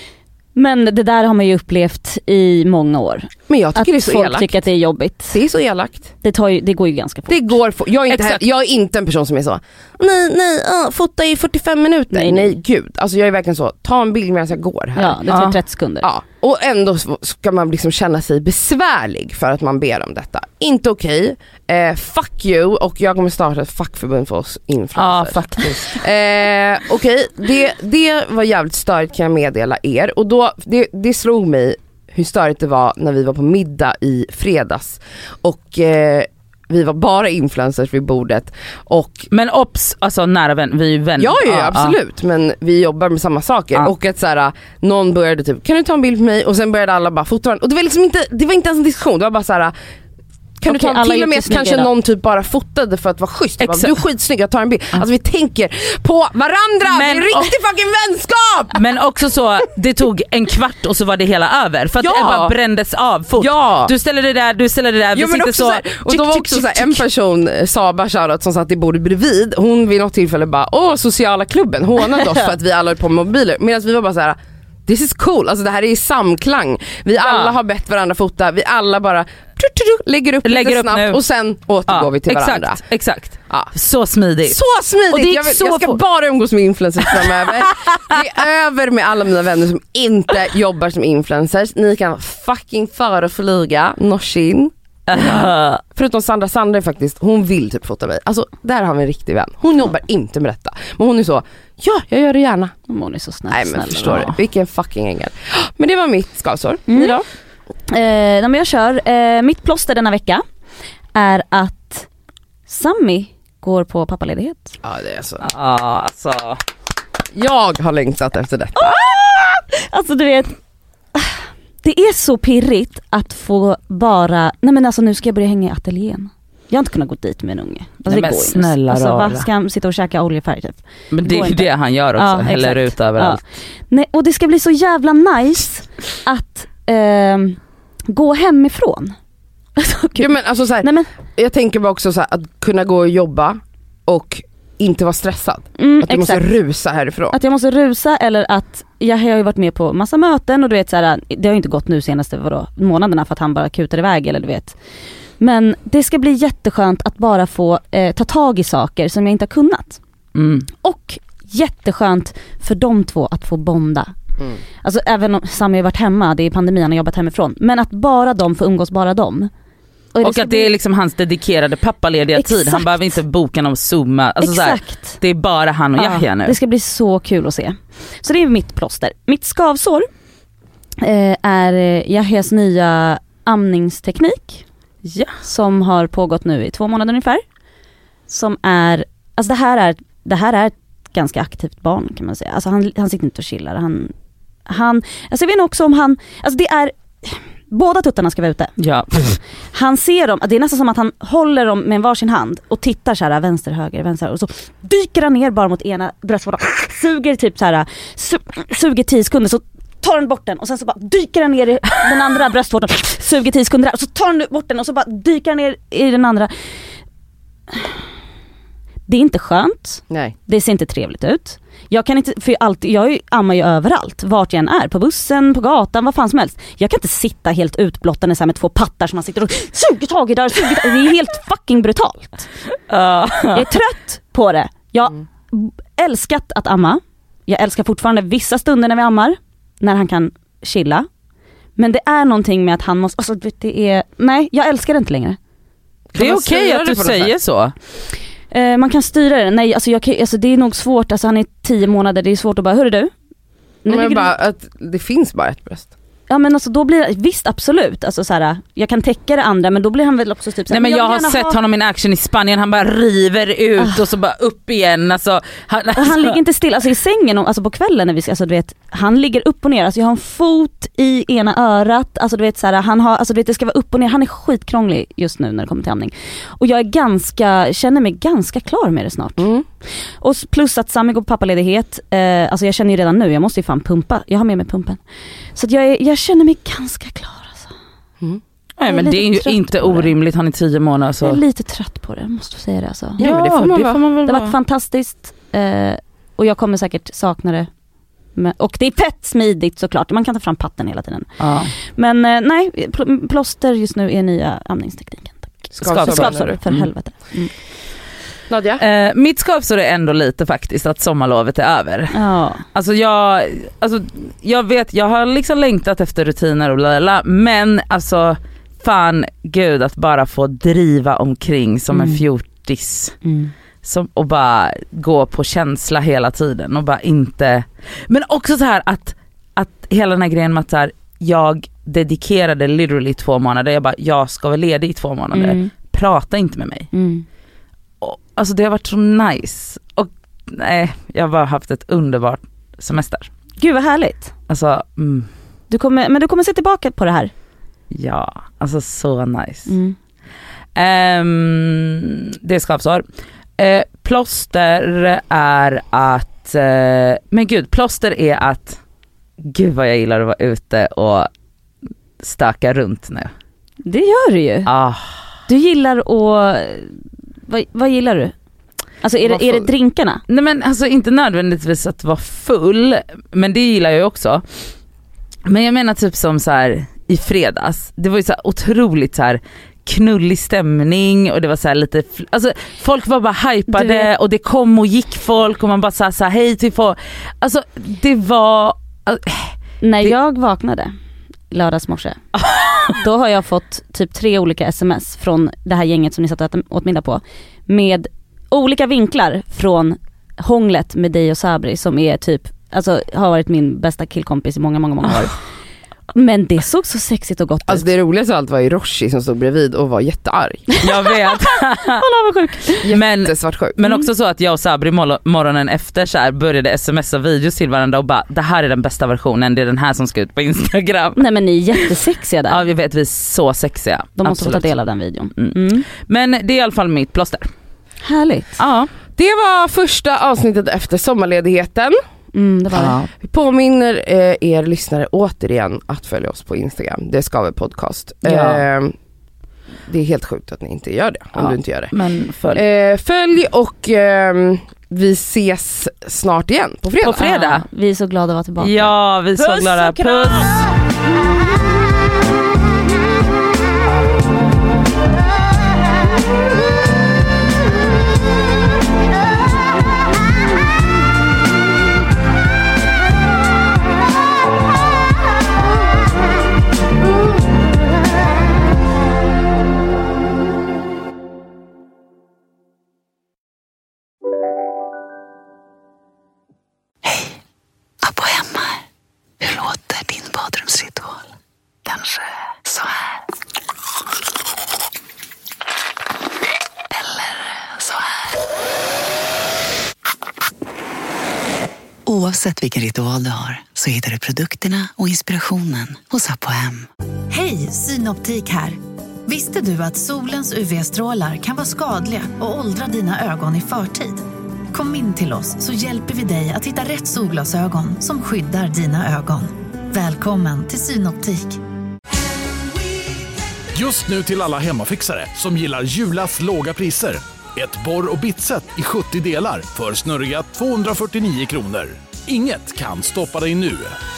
Men det där har man ju upplevt i många år. Men jag tycker att det är så folk elakt. tycker att det är jobbigt. Det är så elakt. Det, tar ju, det går ju ganska fort. Det går fort. Jag är inte, här, jag är inte en person som är så. Nej, nej, uh, fota i fyrtiofem minuter. Nej, nej, gud. Alltså jag är verkligen så. Ta en bild medan jag går här. Ja, det tar ja. trettio sekunder. Ja. Och ändå ska man liksom känna sig besvärlig för att man ber om detta. Inte okej. Okay. Eh, fuck you. Och jag kommer starta ett fackförbund för oss influencers. Ja, faktiskt. eh, okej, okay. det, det var jävligt störigt kan jag meddela er. Och då, det, det slog mig hur störigt det var när vi var på middag i fredags. Och... Eh, vi var bara influencers vid bordet. Och men ops, alltså nära vän, vi är vänner. Ja, ja, absolut. Ja. Men vi jobbar med samma saker. Ja. Och att så här, någon började typ, kan du ta en bild på mig? Och sen började alla bara fota. Och det var liksom inte, det var inte ens en diskussion. Det var bara så här, kan okay, du ta till och med kanske då. Någon typ bara fotade för att vara schysst. Bara, du är skitsnygg, jag tar en bild. Alltså vi tänker på varandra. Men, det är riktig och, fucking vänskap. Men också så, det tog en kvart och så var det hela över. För att ja. det bara brändes av fort. Ja. Du ställer det där, du ställer det där. Ja, men också så, så här, och då var också så här, en person, Saba Charlotte, som satt i bordet bredvid. Hon vid något tillfälle bara, åh, sociala klubben hånade oss för att vi alla är på mobiler. Medan vi var bara så här, this is cool, alltså det här är i samklang. Vi ja. alla har bett varandra fota. Vi alla bara lägger upp lägger lite upp snabbt nu. Och sen återgår ja, vi till exakt, varandra. Exakt, ja. Så smidigt. Så smidigt, och det jag, vill, så jag ska fort. bara umgås med influencers framöver. Det är över med alla mina vänner som inte jobbar som influencers. Ni kan fucking föra och flyga Norsin. Uh. Förutom Sandra Sandra faktiskt, hon vill typ fota mig. Alltså där har vi en riktig vän. Hon jobbar inte med detta. Men hon är så, ja jag gör det gärna. Hon är så snäll. Nej men snäll, förstår ja. du, vilken fucking ängel. Men det var mitt skavsår. Mm. Ni då? Eh, men jag kör, eh, mitt plåster denna vecka är att Sammy går på pappaledighet. Ja det är så. Ja alltså. Jag har längtat efter detta. Ah! Alltså du vet, det är så pirrigt att få bara, nej men alltså nu ska jag börja hänga i ateljén. Jag har inte kunnat gå dit med en unge. Alltså, nej, det men går snälla alltså, rara. vad ska han sitta och käka oljefärg typ? Men det är ju det han gör också, ja, häller ut överallt. Ja. Nej, och det ska bli så jävla nice att eh, gå hemifrån. Ja, men alltså, så här, nej, men, jag tänker bara också så här, att kunna gå och jobba och inte vara stressad. Mm, att du exakt. måste rusa härifrån. Att jag måste rusa eller att jag har ju varit med på massa möten och du vet så här, det har ju inte gått nu senaste vadå, månaderna för att han bara kutar iväg eller du vet. Men det ska bli jätteskönt att bara få eh, ta tag i saker som jag inte har kunnat. Mm. Och jätteskönt för de två att få bonda. Mm. Alltså även om Sam har varit hemma, det är pandemi, han har jobbat hemifrån. Men att bara de får umgås, bara de. Och, och att bli... det är liksom hans dedikerade pappalediga exakt. tid. Han behöver inte boka någon Zooma. Alltså exakt. Så här, det är bara han och Yahya ja, nu. Det ska bli så kul att se. Så det är mitt plåster. Mitt skavsår eh, är Yahyas nya amningsteknik. Ja. Som har pågått nu i två månader ungefär. Som är, alltså det här är, det här är ett ganska aktivt barn kan man säga. Alltså han, han sitter inte och chillar. Han, han, alltså jag vet också om han, alltså det är, båda tuttarna ska vara ute. Ja. Han ser dem, det är nästan som att han håller dem med varsin hand och tittar så här vänster, höger, vänster och så dyker han ner bara mot ena bröstvårtan. Suger typ så här, su, suger tio sekunder så tar han bort den och sen så bara dyker han ner i den andra bröstvårtan. Suger tio sekunder och så tar han bort den och så bara dyker han ner i den andra. Det är inte skönt. Nej. Det ser inte trevligt ut. Jag kan inte, för alltid, jag ammar ju överallt, vart jag än är, på bussen, på gatan, vad fan som helst. Jag kan inte sitta helt utblottande så här med två pattar som man sitter och suger tag i där, suger tag. Det är helt fucking brutalt. Uh. Jag är trött på det. Jag mm. älskat att amma. Jag älskar fortfarande vissa stunder när vi ammar, när han kan chilla. Men det är någonting med att han måste, alltså det är, nej, jag älskar det inte längre. Det är okej att du säger så. Eh, man kan styra det. Nej, alltså, jag, alltså det är nog svårt. Alltså han är tio månader, det är svårt att bara, hörru du? Men bara, att det finns bara ett bröst. Ja men alltså då blir visst absolut alltså så här, jag kan täcka det andra men då blir han väl också typ så här, nej men jag, jag har sett ha... honom i en action i Spanien, han bara river ut ah. och så bara upp igen alltså, han, alltså. han ligger inte still alltså i sängen alltså på kvällen när vi alltså du vet han ligger upp och ner alltså jag har en fot i ena örat alltså du vet så här, han har alltså du vet det ska vara upp och ner, han är skitkrånglig just nu när det kommer till amning och jag är ganska känner mig ganska klar med det snart. Mm. Och plus att Sami går på pappaledighet eh, alltså jag känner ju redan nu jag måste ju fan pumpa, jag har med mig pumpen så att jag är, jag känner mig ganska klar alltså. Mm. Nej men det är ju inte orimligt, han är tio månader så. Jag är lite trött på det, måste säga det alltså. Ja, ja det, får man, det får man väl det har varit fantastiskt eh, och jag kommer säkert sakna det. Men, och det är fett smidigt såklart, man kan ta fram patten hela tiden. Ja. Men eh, nej, pl- plåster just nu är nya amningstekniken. Skapsår för helvete. Mm. Nadja? Eh, mitt skapsår är ändå lite faktiskt att sommarlovet är över. Ja. Alltså jag, alltså jag vet, jag har liksom längtat efter rutiner och lalala, men alltså fan gud att bara få driva omkring som mm. en fjortis mm. som, och bara gå på känsla hela tiden och bara inte, men också så här att, att hela den här grejen med att så här, jag dedikerade literally två månader, jag bara jag ska vara ledig i två månader, mm. prata inte med mig. Mm. Alltså det har varit så nice. Och nej, jag har bara haft ett underbart semester. Gud vad härligt. Alltså, mm. du kommer, men du kommer se tillbaka på det här. Ja, alltså så nice. Mm. Um, det är skapsår. Uh, plåster är att, uh, men gud, plåster är att, gud vad jag gillar att vara ute och stöka runt nu. Det gör du ju. Ah. Du gillar att... Vad, vad gillar du? Alltså är det, är det drinkarna? Nej men alltså inte nödvändigtvis att vara full, men det gillar jag också. Men jag menar typ som så här i fredags, det var ju så här otroligt så här knullig stämning och det var så här lite, alltså folk var bara hypade och det kom och gick folk och man bara sa så här hej till folk. Alltså det var alltså, när det... jag vaknade lördagsmorse då har jag fått typ tre olika sms från det här gänget som ni satt och åt middag på med olika vinklar från hånglet med dig och Sabri som är typ, alltså har varit min bästa killkompis i många, många, många år. Men det såg så sexigt och gott ut. Alltså det roligaste av allt var ju Roshi som stod bredvid och var jättearg. Jag vet. Han var sjuk. Men, sjuk. men också så att jag och Sabri morgonen efter så här började smsa videos till varandra och bara, det här är den bästa versionen, det är den här som ska ut på Instagram. Nej men ni är jättesexiga där. Ja vi vet, vi är så sexiga. De måste få ta del av den videon. Mm. Mm. Men det är i alla fall mitt plåster. Härligt. Ja. Det var första avsnittet efter sommarledigheten. Mm, det var ja. det. Påminner eh, er lyssnare återigen att följa oss på Instagram. Det ska vi podcast. Ja. Eh, det är helt sjukt att ni inte gör det. Om ja. du inte gör det. Men följ. Eh, följ och eh, vi ses snart igen på fredag. På fredag. Ah, vi är så glada att vara tillbaka. Ja, vi är så glada. Puss. Kanske så här. Eller så här. Oavsett vilken ritual du har så hittar du produkterna och inspirationen hos Apohem. Hej, Synoptik här. Visste du att solens U V-strålar kan vara skadliga och åldra dina ögon i förtid? Kom in till oss så hjälper vi dig att hitta rätt solglasögon som skyddar dina ögon. Välkommen till Synoptik. Just nu till alla hemmafixare som gillar Julas låga priser. Ett borr- och bitset i sjuttio delar för snurriga tvåhundrafyrtionio kronor. Inget kan stoppa dig nu.